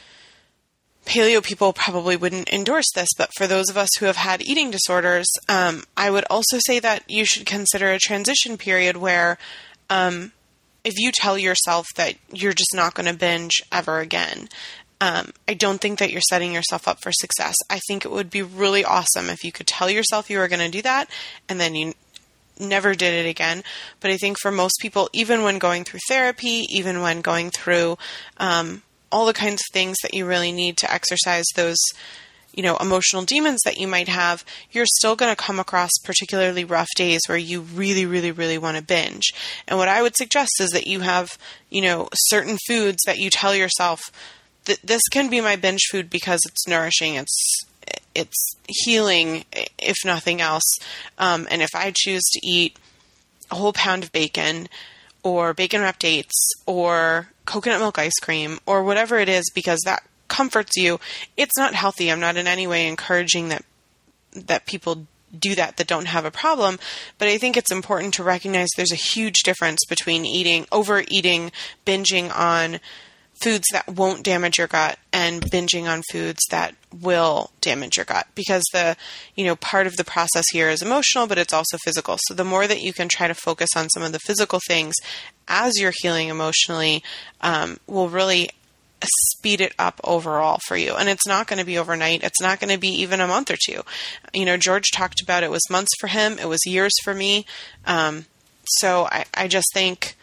paleo people probably wouldn't endorse this, but for those of us who have had eating disorders, um, I would also say that you should consider a transition period where um, if you tell yourself that you're just not going to binge ever again, um, I don't think that you're setting yourself up for success. I think it would be really awesome if you could tell yourself you were going to do that, and then you never did it again. But I think for most people, even when going through therapy, even when going through um, all the kinds of things that you really need to exercise those, you know, emotional demons that you might have, you're still going to come across particularly rough days where you really, really, really want to binge. And what I would suggest is that you have, you know, certain foods that you tell yourself that this can be my binge food because it's nourishing, it's it's healing, if nothing else. Um, and if I choose to eat a whole pound of bacon or bacon wrapped dates or coconut milk ice cream or whatever it is, because that comforts you, it's not healthy. I'm not in any way encouraging that, that people do that, that don't have a problem. But I think it's important to recognize there's a huge difference between eating, overeating, binging on foods that won't damage your gut and binging on foods that will damage your gut, because the, you know, part of the process here is emotional, but it's also physical. So the more that you can try to focus on some of the physical things as you're healing emotionally, um, will really speed it up overall for you. And it's not going to be overnight. It's not going to be even a month or two. You know, George talked about it was months for him. It was years for me. Um, so I, I just think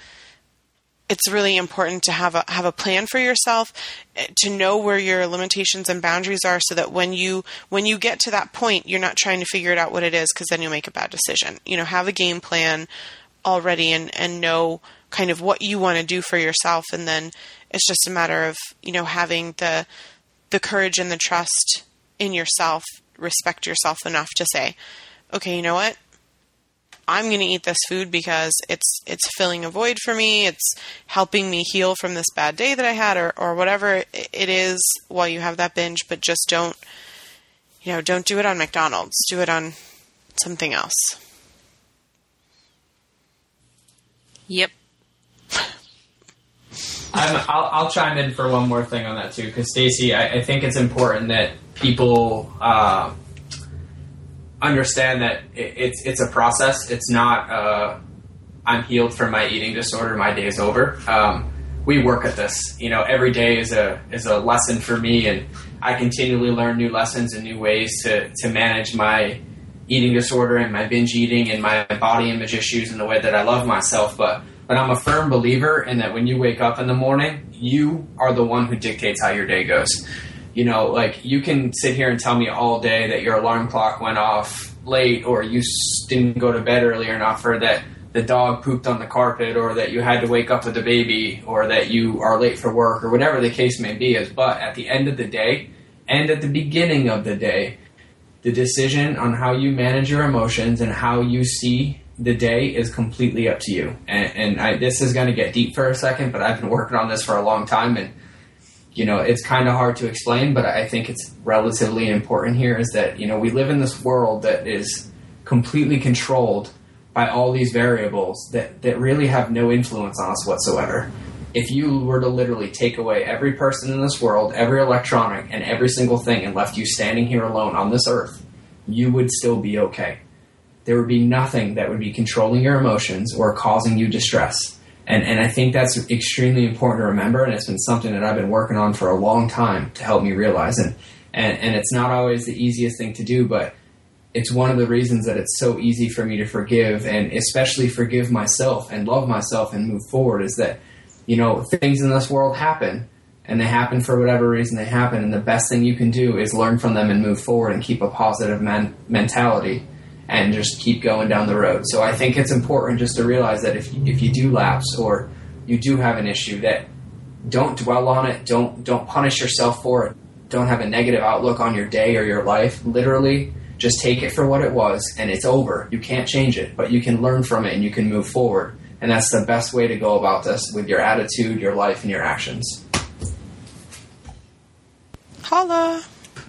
it's really important to have a have a plan for yourself, to know where your limitations and boundaries are, so that when you when you get to that point, you're not trying to figure it out what it is, because then you'll make a bad decision. You know, have a game plan already and, and know kind of what you want to do for yourself, and then it's just a matter of, you know, having the the courage and the trust in yourself, respect yourself enough to say, okay, you know what? I'm going to eat this food because it's it's filling a void for me. It's helping me heal from this bad day that I had, or, or whatever it is while you have that binge. But just don't, you know, don't do it on McDonald's. Do it on something else. Yep. I'm, I'll, I'll chime in for one more thing on that too, because Stacey, I, I think it's important that people uh, understand that it, it's it's a process. It's not uh, I'm healed from my eating disorder, my day is over. Um, we work at this. You know, every day is a is a lesson for me, and I continually learn new lessons and new ways to to manage my eating disorder and my binge eating and my body image issues in the way that I love myself. But But I'm a firm believer in that when you wake up in the morning, you are the one who dictates how your day goes. You know, like, you can sit here and tell me all day that your alarm clock went off late, or you didn't go to bed earlier enough, or that the dog pooped on the carpet, or that you had to wake up with the baby, or that you are late for work, or whatever the case may be. Is But at the end of the day, and at the beginning of the day, the decision on how you manage your emotions and how you see the day is completely up to you. And, and I, this is going to get deep for a second, but I've been working on this for a long time, and you know, it's kind of hard to explain, but I think it's relatively important here, is that, you know, we live in this world that is completely controlled by all these variables that, that really have no influence on us whatsoever. If you were to literally take away every person in this world, every electronic, and every single thing, and left you standing here alone on this earth, you would still be okay. There would be nothing that would be controlling your emotions or causing you distress. And and I think that's extremely important to remember, and it's been something that I've been working on for a long time to help me realize. And, and, and it's not always the easiest thing to do, but it's one of the reasons that it's so easy for me to forgive, and especially forgive myself and love myself and move forward, is that, you know, things in this world happen, and they happen for whatever reason they happen, and the best thing you can do is learn from them and move forward and keep a positive man- mentality. And just keep going down the road. So I think it's important just to realize that if if you do lapse, or you do have an issue, that don't dwell on it. Don't don't punish yourself for it. Don't have a negative outlook on your day or your life. Literally, just take it for what it was, and it's over. You can't change it, but you can learn from it and you can move forward. And that's the best way to go about this, with your attitude, your life, and your actions. Holla.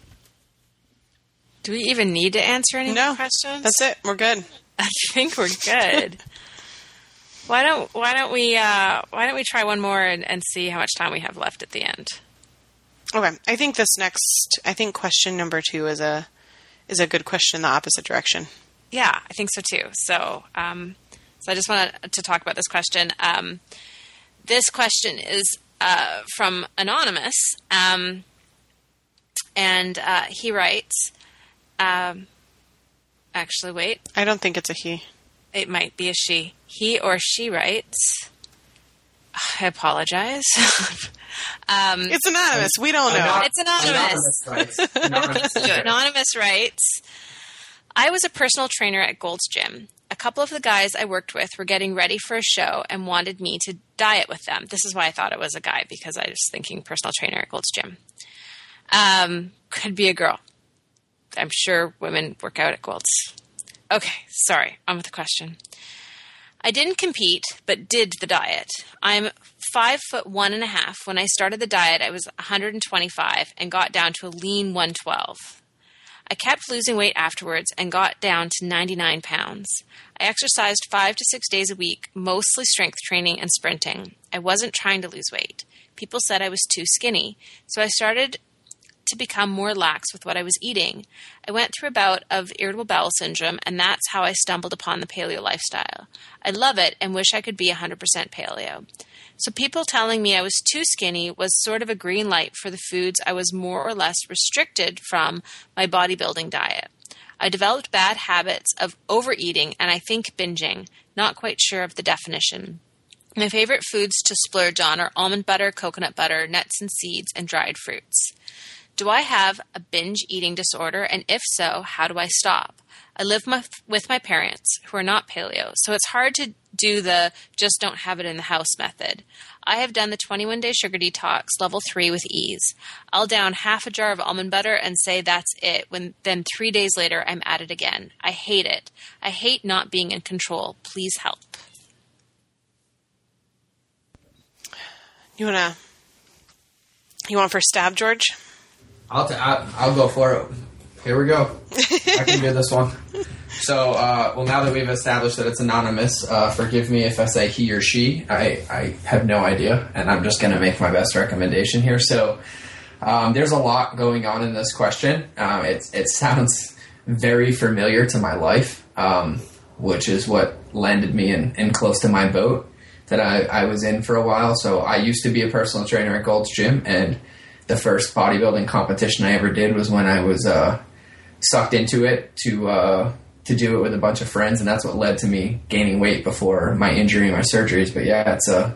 Do we even need to answer any No, more questions? That's it. We're good. I think we're good. why don't Why don't we uh, Why don't we try one more and, and see how much time we have left at the end? Okay. I think this next. I think question number two is a is a good question in the opposite direction. Yeah, I think so too. So, um, so I just wanted to talk about this question. Um, this question is uh, from Anonymous, um, and uh, he writes. Um, actually, wait. I don't think it's a he. It might be a she. He or she writes. I apologize. um, it's anonymous. We don't know. Anon- it's anonymous. Anonymous writes. Anonymous, anonymous writes. I was a personal trainer at Gold's Gym. A couple of the guys I worked with were getting ready for a show and wanted me to diet with them. This is why I thought it was a guy, because I was thinking personal trainer at Gold's Gym. Um, could be a girl. I'm sure women work out at Gold's. Okay, sorry. On with the question. I didn't compete, but did the diet. I'm five foot one and a half. When I started the diet, I was one hundred twenty-five and got down to a lean one twelve. I kept losing weight afterwards and got down to ninety-nine pounds. I exercised five to six days a week, mostly strength training and sprinting. I wasn't trying to lose weight. People said I was too skinny, so I started to become more lax with what I was eating. I went through a bout of irritable bowel syndrome, and that's how I stumbled upon the paleo lifestyle. I love it and wish I could be one hundred percent paleo. So people telling me I was too skinny was sort of a green light for the foods I was more or less restricted from my bodybuilding diet. I developed bad habits of overeating and I think binging, not quite sure of the definition. My favorite foods to splurge on are almond butter, coconut butter, nuts and seeds, and dried fruits. Do I have a binge eating disorder? And if so, how do I stop? I live my, with my parents who are not paleo, so it's hard to do the just don't have it in the house method. I have done the twenty-one day sugar detox level three with ease. I'll down half a jar of almond butter and say that's it. When then three days later, I'm at it again. I hate it. I hate not being in control. Please help. You wanna? You want first stab, George? I'll, t- I'll I'll go for it. Here we go. I can do this one. So, uh, well, now that we've established that it's anonymous, uh, forgive me if I say he or she. I, I have no idea, and I'm just going to make my best recommendation here. So, um, there's a lot going on in this question. Um, it, it sounds very familiar to my life, um, which is what landed me in, in close to my boat that I, I was in for a while. So, I used to be a personal trainer at Gold's Gym, and the first bodybuilding competition I ever did was when I was uh, sucked into it to uh, to do it with a bunch of friends, and that's what led to me gaining weight before my injury and my surgeries. But yeah, it's a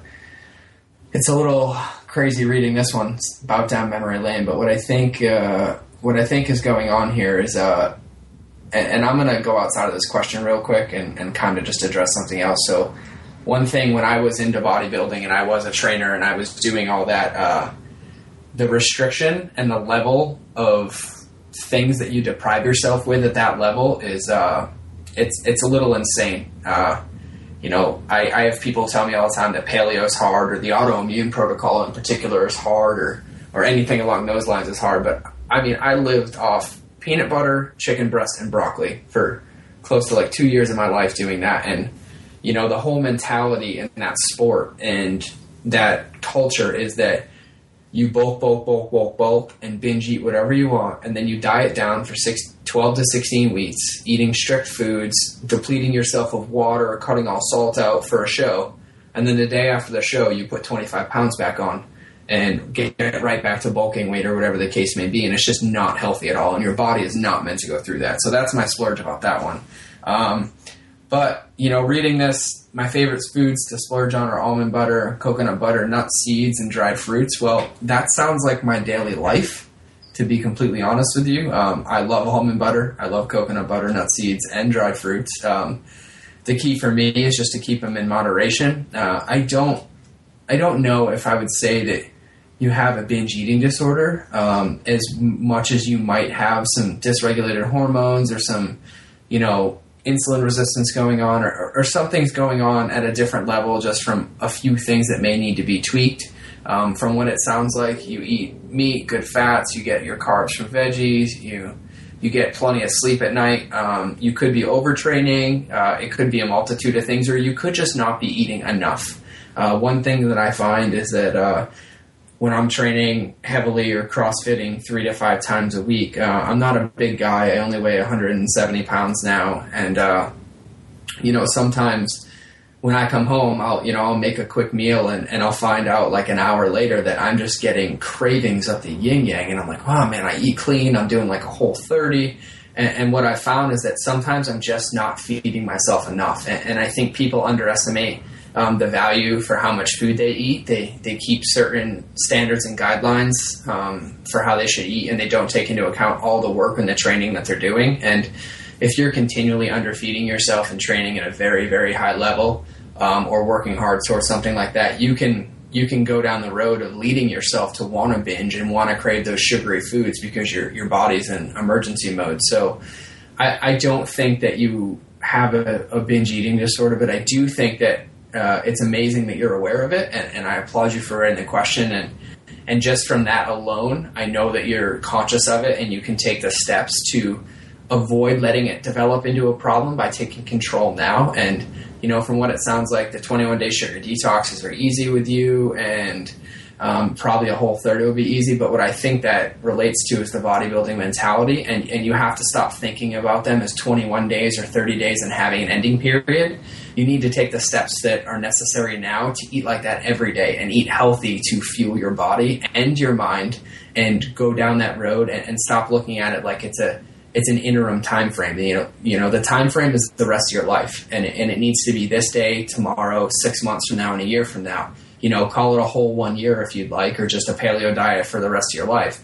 it's a little crazy reading this one. It's about down memory lane. But what I think uh, what I think is going on here is, uh, and, and I'm going to go outside of this question real quick and, and kind of just address something else. So one thing when I was into bodybuilding and I was a trainer and I was doing all that, uh, the restriction and the level of things that you deprive yourself with at that level is uh, it's it's a little insane. Uh, you know, I, I have people tell me all the time that paleo is hard, or the autoimmune protocol in particular is hard, or or anything along those lines is hard. But I mean, I lived off peanut butter, chicken breast, and broccoli for close to like two years of my life doing that. And you know, the whole mentality in that sport and that culture is that you bulk, bulk, bulk, bulk, bulk, and binge eat whatever you want, and then you diet down for six, twelve to sixteen weeks, eating strict foods, depleting yourself of water, or cutting all salt out for a show, and then the day after the show, you put twenty-five pounds back on and get right back to bulking weight or whatever the case may be, and it's just not healthy at all, and your body is not meant to go through that. So that's my splurge about that one. Um, but, you know, reading this, my favorite foods to splurge on are almond butter, coconut butter, nuts, seeds, and dried fruits. Well, that sounds like my daily life, to be completely honest with you. Um, I love almond butter. I love coconut butter, nut seeds, and dried fruits. Um, the key for me is just to keep them in moderation. Uh, I don't, I don't know if I would say that you have a binge eating disorder, um, as much as you might have some dysregulated hormones or some, you know, insulin resistance going on, or, or something's going on at a different level just from a few things that may need to be tweaked. Um, from what it sounds like, you eat meat, good fats, you get your carbs from veggies, you you get plenty of sleep at night. Um, you could be overtraining, uh, it could be a multitude of things, or you could just not be eating enough. Uh, one thing that I find is that uh, when I'm training heavily or CrossFitting three to five times a week, uh, I'm not a big guy. I only weigh one hundred seventy pounds now. And, uh, you know, sometimes when I come home, I'll, you know, I'll make a quick meal and, and I'll find out like an hour later that I'm just getting cravings of the yin yang. And I'm like, oh man, I eat clean. I'm doing like a whole thirty. And, and what I found is that sometimes I'm just not feeding myself enough. And, and I think people underestimate Um, the value for how much food they eat. They they keep certain standards and guidelines um, for how they should eat, and they don't take into account all the work and the training that they're doing. And if you're continually underfeeding yourself and training at a very, very high level, um, or working hard towards something like that, you can you can go down the road of leading yourself to want to binge and want to crave those sugary foods because your your body's in emergency mode. So I, I don't think that you have a, a binge eating disorder, but I do think that Uh, it's amazing that you're aware of it, and, and I applaud you for writing the question. And and just from that alone, I know that you're conscious of it, and you can take the steps to avoid letting it develop into a problem by taking control now. And you know, from what it sounds like, the twenty-one day sugar detoxes are easy with you, and um, probably a whole thirty will be easy. But what I think that relates to is the bodybuilding mentality, and and you have to stop thinking about them as twenty-one days or thirty days and having an ending period. You need to take the steps that are necessary now to eat like that every day and eat healthy to fuel your body and your mind, and go down that road and, and stop looking at it like it's a it's an interim time frame. You know, you know the time frame is the rest of your life, and it, and it needs to be this day, tomorrow, six months from now, and a year from now. You know, call it a whole one year if you'd like, or just a paleo diet for the rest of your life. But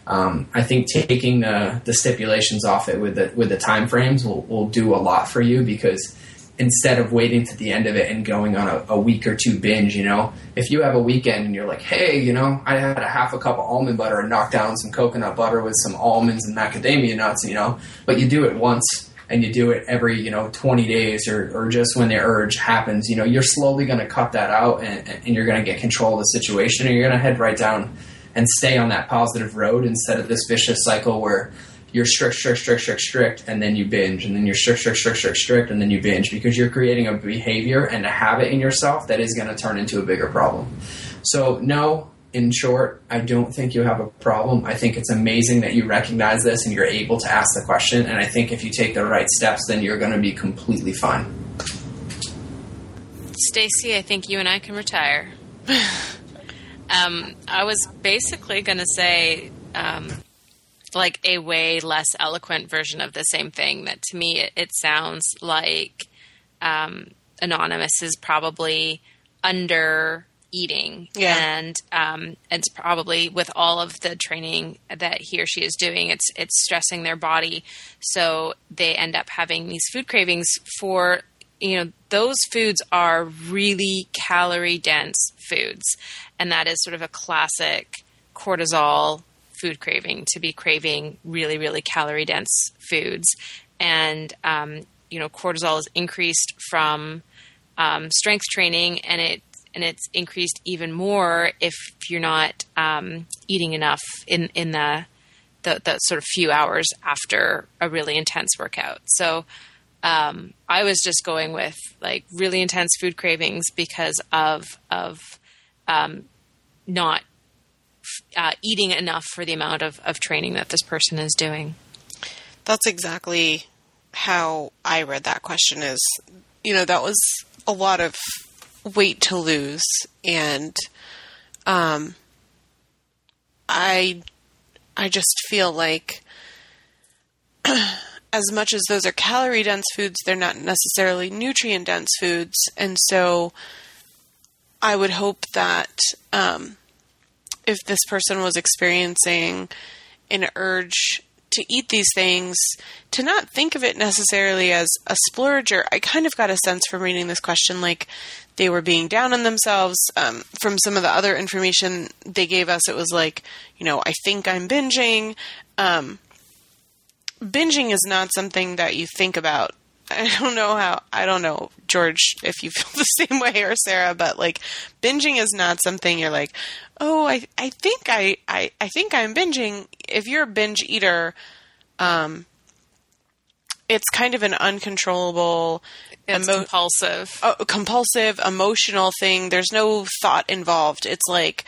Um, I think taking the, the stipulations off it with the with the time frames will, will do a lot for you, because instead of waiting to the end of it and going on a, a week or two binge, you know, if you have a weekend and you're like, hey, you know, I had a half a cup of almond butter and knocked down some coconut butter with some almonds and macadamia nuts, you know, but you do it once and you do it every, you know, twenty days or, or just when the urge happens, you know, you're slowly going to cut that out, and, and you're going to get control of the situation, and you're going to head right down and stay on that positive road instead of this vicious cycle where you're strict, strict, strict, strict, strict, and then you binge, and then you're strict, strict, strict, strict, strict, and then you binge, because you're creating a behavior and a habit in yourself that is going to turn into a bigger problem. So no, in short, I don't think you have a problem. I think it's amazing that you recognize this and you're able to ask the question, and I think if you take the right steps, then you're going to be completely fine. Stacy, I think you and I can retire. um, I was basically going to say... Um, like a way less eloquent version of the same thing, that to me it, it sounds like um, Anonymous is probably under eating. Yeah. And um, it's probably, with all of the training that he or she is doing, it's it's stressing their body. So they end up having these food cravings for, you know, those foods are really calorie dense foods. And that is sort of a classic cortisol food craving, to be craving really, really calorie dense foods. And, um, you know, cortisol is increased from um, strength training, and it and it's increased even more if you're not um, eating enough in, in the, the, the sort of few hours after a really intense workout. So um, I was just going with like really intense food cravings because of, of um, not Uh, eating enough for the amount of, of training that this person is doing. That's exactly how I read that question. Is, you know, that was a lot of weight to lose. And um, I, I just feel like as much as those are calorie dense foods, they're not necessarily nutrient dense foods. And so I would hope that, um, if this person was experiencing an urge to eat these things, to not think of it necessarily as a splurger. I kind of got a sense from reading this question like they were being down on themselves. Um, from some of the other information they gave us, it was like, you know, I think I'm binging. Um, binging is not something that you think about. I don't know how, I don't know, George, if you feel the same way, or Sarah, but like binging is not something you're like, oh, I, I think I, I, I think I'm binging. If you're a binge eater, um, it's kind of an uncontrollable, it's emo- compulsive, uh, compulsive, emotional thing. There's no thought involved. It's like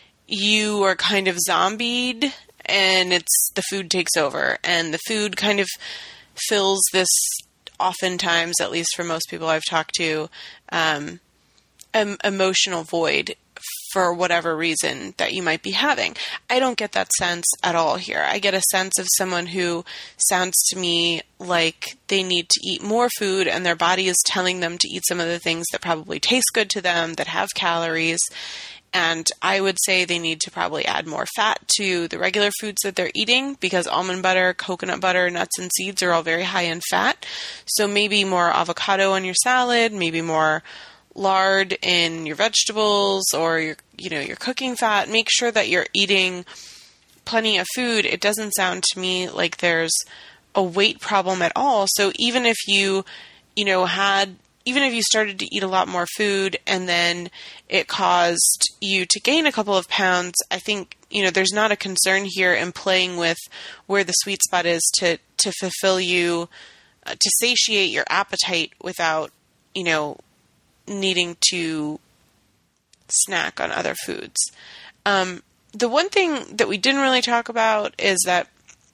you are kind of zombied, and it's the food takes over, and the food kind of fills this, oftentimes, at least for most people I've talked to, um, em- emotional void for whatever reason that you might be having. I don't get that sense at all here. I get a sense of someone who sounds to me like they need to eat more food, and their body is telling them to eat some of the things that probably taste good to them, that have calories. And I would say they need to probably add more fat to the regular foods that they're eating, because almond butter, coconut butter, nuts, and seeds are all very high in fat. So maybe more avocado on your salad, maybe more lard in your vegetables, or your, you know, your cooking fat. Make sure that you're eating plenty of food. It doesn't sound to me like there's a weight problem at all. So even if you, you know, had even if you started to eat a lot more food and then it caused you to gain a couple of pounds, I think, you know, there's not a concern here in playing with where the sweet spot is to, to fulfill you, uh, to satiate your appetite without, you know, needing to snack on other foods. Um, the one thing that we didn't really talk about is that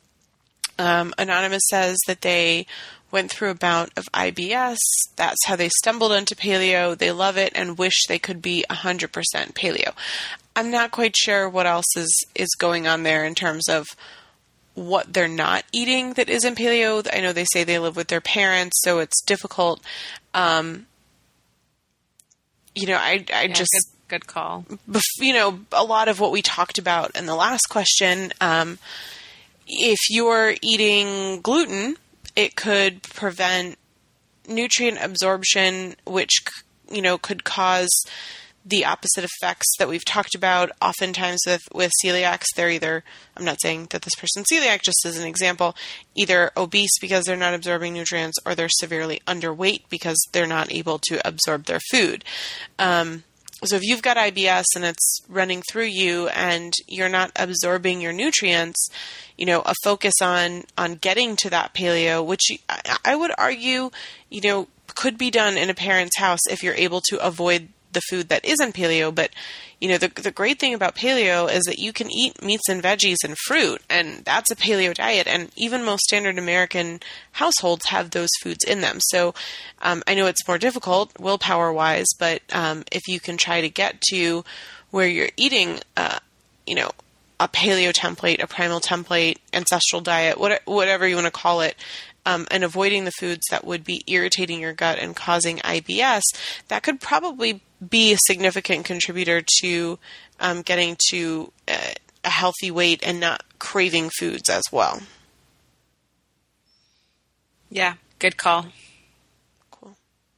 um, Anonymous says that they went through a bout of I B S. That's how they stumbled into paleo. They love it and wish they could be one hundred percent paleo. I'm not quite sure what else is, is going on there in terms of what they're not eating that isn't paleo. I know they say they live with their parents, so it's difficult. Um, you know, I, I yeah, just... Good, Good call. Bef- you know, a lot of what we talked about in the last question, um, if you're eating gluten, it could prevent nutrient absorption, which, you know, could cause the opposite effects that we've talked about. Oftentimes with, with celiacs, they're either, I'm not saying that this person's celiac, just as an example, either obese because they're not absorbing nutrients, or they're severely underweight because they're not able to absorb their food. Um, so if you've got I B S and it's running through you and you're not absorbing your nutrients, you know, a focus on, on getting to that paleo, which I, I would argue, you know, could be done in a parent's house if you're able to avoid the food that isn't paleo. But, you know, the the great thing about paleo is that you can eat meats and veggies and fruit, and that's a paleo diet. And even most standard American households have those foods in them. So um, I know it's more difficult willpower wise, but um, if you can try to get to where you're eating, uh, you know, a paleo template, a primal template, ancestral diet, what, whatever you want to call it, Um, and avoiding the foods that would be irritating your gut and causing I B S, that could probably be a significant contributor to um, getting to a, a healthy weight and not craving foods as well. Yeah, good call. Cool.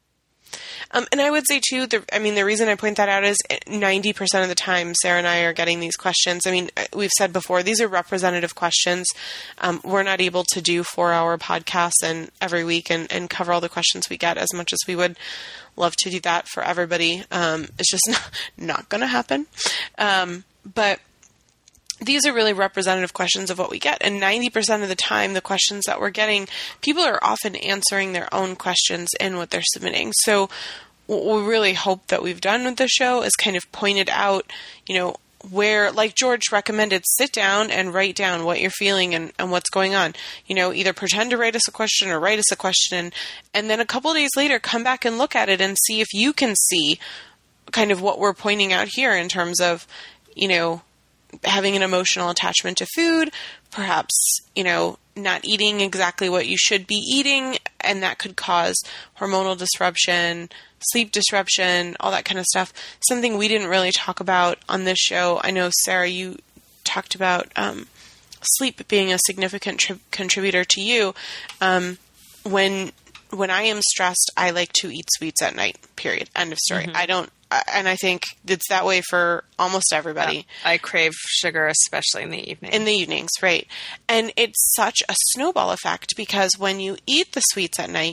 Um, and I would say, too, the, I mean, the reason I point that out is ninety percent of the time Sarah and I are getting these questions. I mean, we've said before, these are representative questions. Um, we're not able to do four-hour podcasts and every week and, and cover all the questions we get, as much as we would love to do that for everybody. Um, it's just not, not going to happen. Um, but these are really representative questions of what we get. And ninety percent of the time, the questions that we're getting, people are often answering their own questions in what they're submitting. So what we really hope that we've done with the show is kind of pointed out, you know, where, like George recommended, sit down and write down what you're feeling and, and what's going on. You know, either pretend to write us a question or write us a question, and then a couple of days later, come back and look at it and see if you can see kind of what we're pointing out here in terms of, you know, having an emotional attachment to food, perhaps, you know, not eating exactly what you should be eating, and that could cause hormonal disruption, sleep disruption, all that kind of stuff. Something we didn't really talk about on this show. I know, Sarah, you talked about um, sleep being a significant tri- contributor to you. Um, when when I am stressed, I like to eat sweets at night, period. End of story. Mm-hmm. I don't, and I think it's that way for almost everybody. Yeah, I crave sugar, especially in the evening. In the evenings, right. And it's such a snowball effect, because when you eat the sweets at night,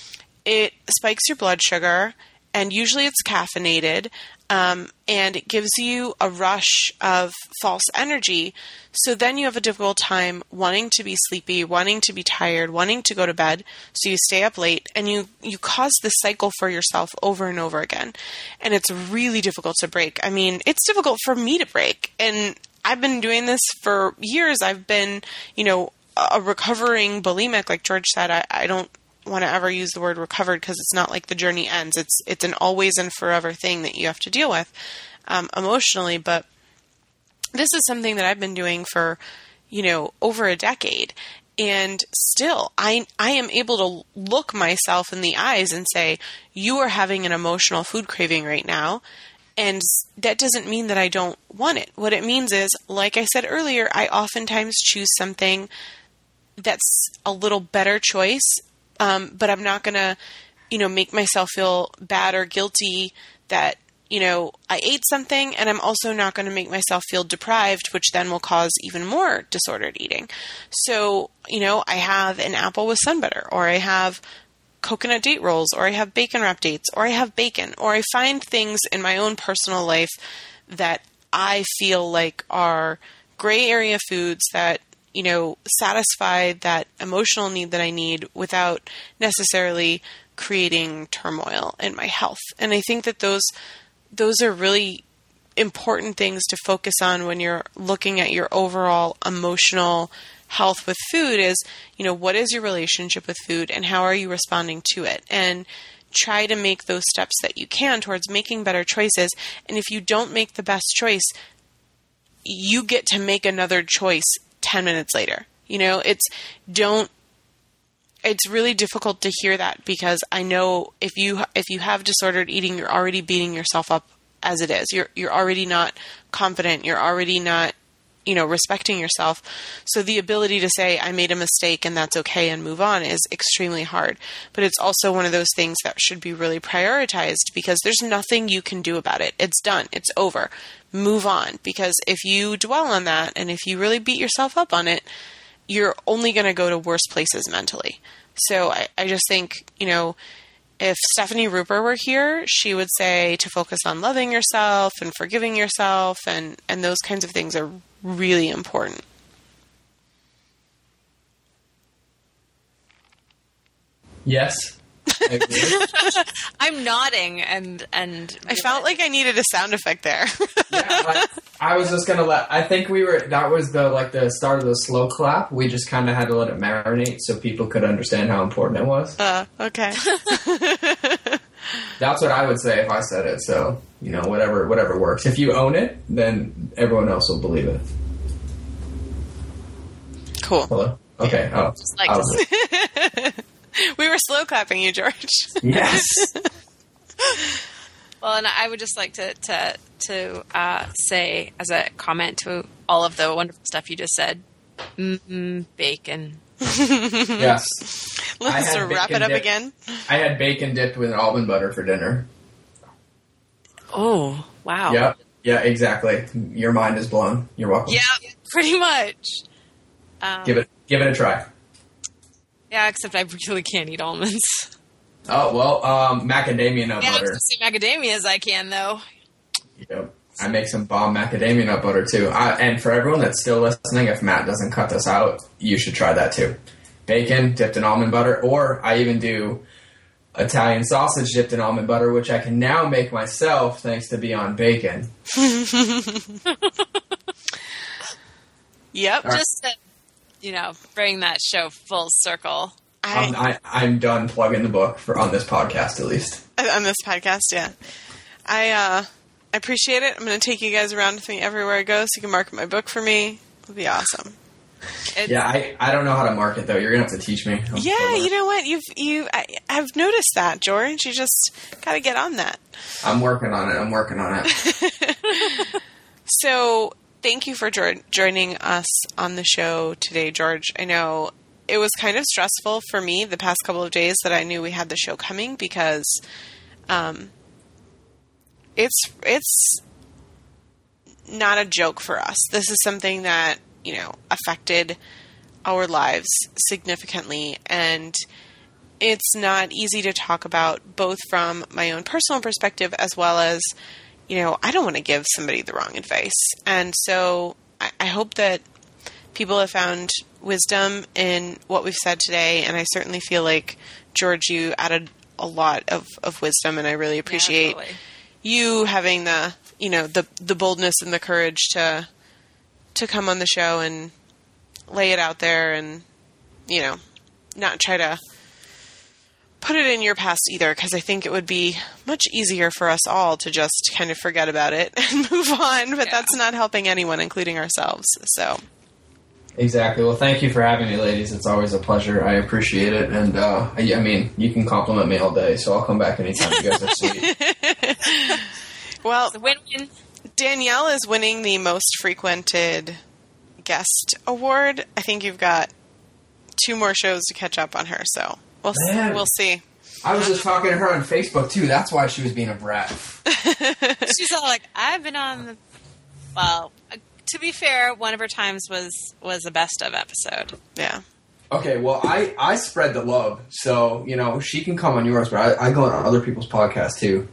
it spikes your blood sugar, and usually it's caffeinated, um, and it gives you a rush of false energy. So then you have a difficult time wanting to be sleepy, wanting to be tired, wanting to go to bed. So you stay up late, and you, you cause this cycle for yourself over and over again. And it's really difficult to break. I mean, it's difficult for me to break. And I've been doing this for years. I've been, you know, a recovering bulimic, like George said. I, I don't want to ever use the word recovered, because it's not like the journey ends. It's it's an always and forever thing that you have to deal with um, emotionally. But this is something that I've been doing for, you know, over a decade. And still, I I am able to look myself in the eyes and say, you are having an emotional food craving right now. And that doesn't mean that I don't want it. What it means is, like I said earlier, I oftentimes choose something that's a little better choice. Um, but I'm not going to, you know, make myself feel bad or guilty that, you know, I ate something, and I'm also not going to make myself feel deprived, which then will cause even more disordered eating. So, you know, I have an apple with sun butter, or I have coconut date rolls, or I have bacon wrap dates, or I have bacon, or I find things in my own personal life that I feel like are gray area foods that, you know, satisfy that emotional need that I need without necessarily creating turmoil in my health. And I think that those those are really important things to focus on when you're looking at your overall emotional health with food is, you know, what is your relationship with food and how are you responding to it? And try to make those steps that you can towards making better choices. And if you don't make the best choice, you get to make another choice ten minutes later. You know, it's don't, it's really difficult to hear that, because I know if you, if you have disordered eating, you're already beating yourself up as it is. You're you're already not confident. You're already not, you know, respecting yourself. So the ability to say, I made a mistake and that's okay and move on is extremely hard. But it's also one of those things that should be really prioritized because there's nothing you can do about it. It's done. It's over. Move on. Because if you dwell on that and if you really beat yourself up on it, you're only going to go to worse places mentally. So I, I just think, you know, if Stephanie Ruper were here, she would say to focus on loving yourself and forgiving yourself, and, and those kinds of things are really important. Yes. I agree. I'm nodding, and and I felt like I needed a sound effect there. Yeah, like, I was just gonna let. I think we were. That was the like the start of the slow clap. We just kind of had to let it marinate so people could understand how important it was. Uh, okay. That's what I would say if I said it. So you know, whatever, whatever works. If you own it, then everyone else will believe it. Cool. Hello. Okay. Oh, Just like I to was- We were slow clapping you, George. yes. Well, and I would just like to to to uh, say as a comment to all of the wonderful stuff you just said, mm-mm, bacon. Yes. I Let's had wrap bacon it up dip. again. I had bacon dipped with almond butter for dinner. Oh, wow. Yep. Yeah, exactly. Your mind is blown. You're welcome. Yeah, pretty much. Um, Give it give it a try. Yeah, except I really can't eat almonds. Oh, well, um, macadamia nut Yeah, I was butter. going to say macadamia as I can, though. Yep. I make some bomb macadamia nut butter, too. I, and for everyone that's still listening, if Matt doesn't cut this out, you should try that, too. Bacon dipped in almond butter, or I even do Italian sausage dipped in almond butter, which I can now make myself thanks to Beyond Bacon. Yep. Just to, you know, bring that show full circle. I'm, I, I, I'm done plugging the book for on this podcast, at least. on this podcast, yeah. I uh, I appreciate it. I'm going to take you guys around with me everywhere I go so you can market my book for me. It'll be awesome. It's, Yeah, I, I don't know how to market, though. You're going to have to teach me. I'm Yeah, still you know what? You've you I, I've noticed that, George. You just got to get on that. I'm working on it. I'm working on it. So, thank you for jo- joining us on the show today, George. I know it was kind of stressful for me the past couple of days that I knew we had the show coming because um, it's it's not a joke for us. This is something that, you know, affected our lives significantly, and it's not easy to talk about, both from my own personal perspective as well as, you know, I don't want to give somebody the wrong advice. And so I, I hope that people have found wisdom in what we've said today, and I certainly feel like, George, you added a lot of, of wisdom, and I really appreciate yeah, totally. you having the, you know, the the boldness and the courage to to come on the show and lay it out there and, you know, not try to put it in your past either, because I think it would be much easier for us all to just kind of forget about it and move on, but Yeah. that's not helping anyone, including ourselves. So, Exactly. Well, thank you for having me, ladies. It's always a pleasure. I appreciate it. And, uh, I, I mean, you can compliment me all day, so I'll come back anytime. You guys are sweet. well, It's a win-win. Danielle is winning the most frequented guest award. I think you've got two more shows to catch up on her, so we'll s- Man. we'll see. I was just talking to her on Facebook, too. That's why she was being a brat. She's all like, I've been on the... Well, uh, to be fair, one of her times was, was a best of episode. Yeah. Okay, well, I, I spread the love, so, you know, she can come on yours, but I, I go on other people's podcasts, too.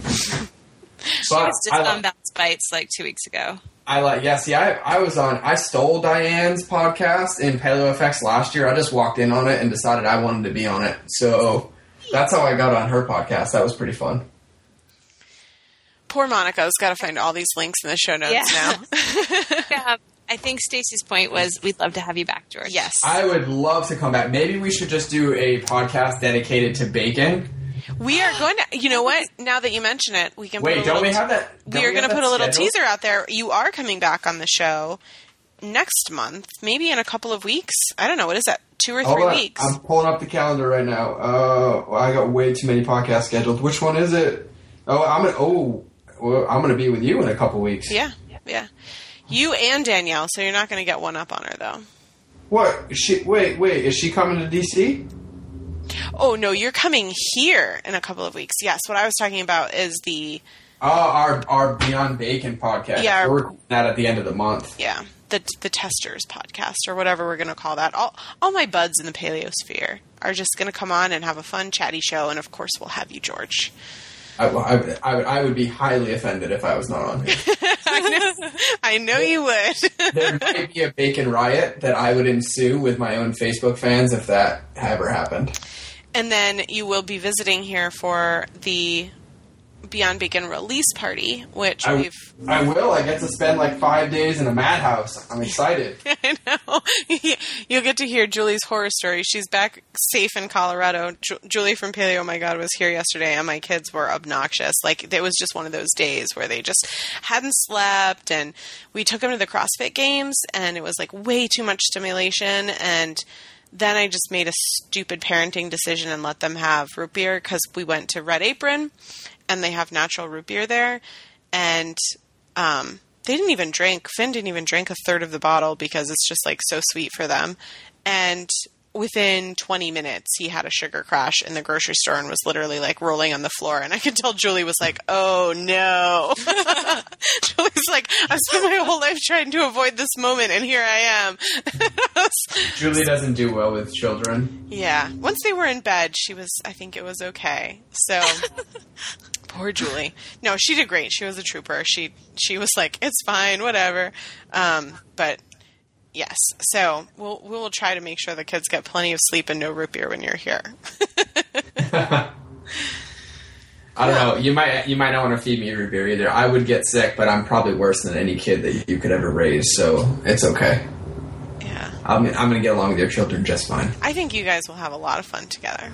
She But was just I, on li- Bounce Bites like two weeks ago. I like, yeah, see, I, I was on, I stole Diane's podcast in Paleo Effects last year. I just walked in on it and decided I wanted to be on it. So that's how I got on her podcast. That was pretty fun. Poor Monica's got to find all these links in the show notes Yeah. now. Yeah, I think Stacey's point was we'd love to have you back, George. Yes. I would love to come back. Maybe we should just do a podcast dedicated to bacon. We are going to, you know what? Now that you mention it, we can put Wait, a don't little we have that? we don't are going to have put that a little scheduled? teaser out there. You are coming back on the show next month, maybe in a couple of weeks. I don't know. What is that? Two or Hold three on. weeks? I'm pulling up the calendar right now. Uh, well, I got way too many podcasts scheduled. Which one is it? Oh, I'm gonna. Oh, well, I'm going to be with you in a couple weeks. Yeah, yeah. You and Danielle, so you're not going to get one up on her, though. What? She wait, wait. Is she coming to D C? Oh, no, you're coming here in a couple of weeks. Yes, what I was talking about is the... Oh, our our Beyond Bacon podcast. Yeah. We're recording that at the end of the month. Yeah, the the Testers podcast, or whatever we're going to call that. All, all my buds in the paleosphere are just going to come on and have a fun, chatty show, and of course we'll have you, George. I, I, would, I, would, I would be highly offended if I was not on here. I know, I know you would. There might be a bacon riot that I would ensue with my own Facebook fans if that ever happened. And then you will be visiting here for the Beyond Bacon release party, which I, we've... I will. I get to spend like five days in a madhouse. I'm excited. I know. You'll get to hear Julie's horror story. She's back safe in Colorado. Ju- Julie from Paleo Oh My God was here yesterday, and my kids were obnoxious. Like, it was just one of those days where they just hadn't slept, and we took them to the CrossFit Games, and it was like way too much stimulation, and then I just made a stupid parenting decision and let them have root beer because we went to Red Apron, and they have natural root beer there, and um, they didn't even drink. Finn didn't even drink a third of the bottle because it's just like so sweet for them. And within twenty minutes, he had a sugar crash in the grocery store and was literally like rolling on the floor. And I could tell Julie was like, "Oh no!" Julie's like, "I've spent my whole life trying to avoid this moment, and here I am." Julie doesn't do well with children. Yeah. Once they were in bed, she was. I think it was okay. So. Poor Julie. No, she did great. She was a trooper. She she was like, it's fine, whatever. Um, but yes, so we'll we will try to make sure the kids get plenty of sleep and no root beer when you're here. I don't know. You might you might not want to feed me root beer either. I would get sick, but I'm probably worse than any kid that you could ever raise, so it's okay. Yeah. I'm I'm gonna get along with your children just fine. I think you guys will have a lot of fun together.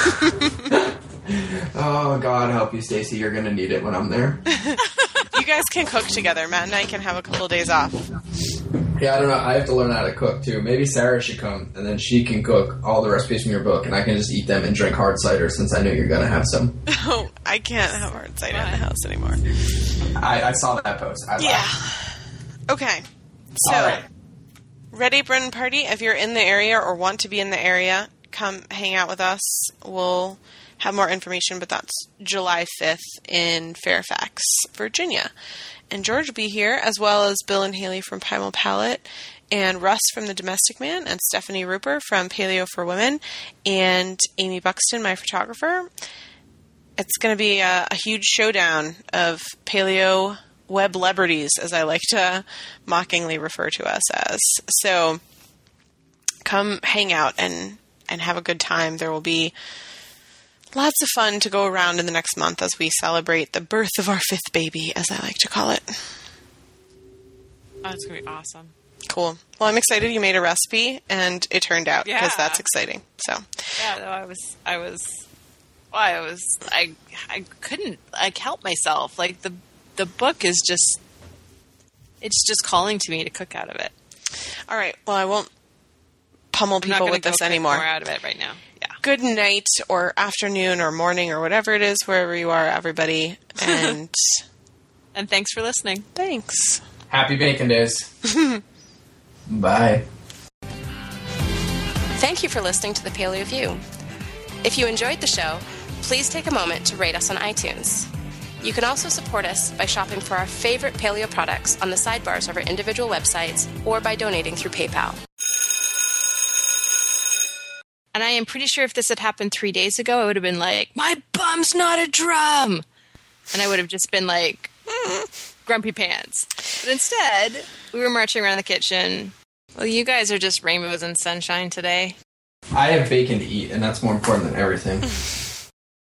Oh, God help you, Stacy. You're going to need it when I'm there. You guys can cook together. Matt and I can have a couple days off. Yeah, I don't know. I have to learn how to cook, too. Maybe Sarah should come, and then she can cook all the recipes from your book, and I can just eat them and drink hard cider since I know you're going to have some. Oh, I can't have hard cider in the house anymore. I, I saw that post. I yeah. laughed. Okay. So, All right. Red Apron Party, if you're in the area or want to be in the area, come hang out with us. We'll have more information, but that's July fifth in Fairfax, Virginia. And George will be here, as well as Bill and Haley from Primal Palette, and Russ from The Domestic Man, and Stephanie Rupert from Paleo for Women, and Amy Buxton, my photographer. It's going to be a, a huge showdown of paleo web-lebrities, as I like to mockingly refer to us as. So come hang out and, and have a good time. There will be lots of fun to go around in the next month as we celebrate the birth of our fifth baby, as I like to call it. Oh, it's going to be awesome. Cool. Well, I'm excited you made a recipe, and it turned out, because Yeah. that's exciting. So, Yeah, no, I was, I was, well, I was, I, I couldn't, like, help myself. Like, the, the book is just, it's just calling to me to cook out of it. all right. Well, I won't pummel I'm not people gonna with this go cook anymore. more out of it right now. Yeah. Good night, or afternoon, or morning, or whatever it is, wherever you are, everybody. And And thanks for listening. thanks. Happy Bacon Days. Bye. Thank you for listening to the Paleo View. If you enjoyed the show, please take a moment to rate us on iTunes. You can also support us by shopping for our favorite paleo products on the sidebars of our individual websites or by donating through PayPal. And I am pretty sure if this had happened three days ago, I would have been like, my bum's not a drum. And I would have just been like, grumpy pants. But instead, we were marching around the kitchen. Well, you guys are just rainbows and sunshine today. I have bacon to eat, and that's more important than everything.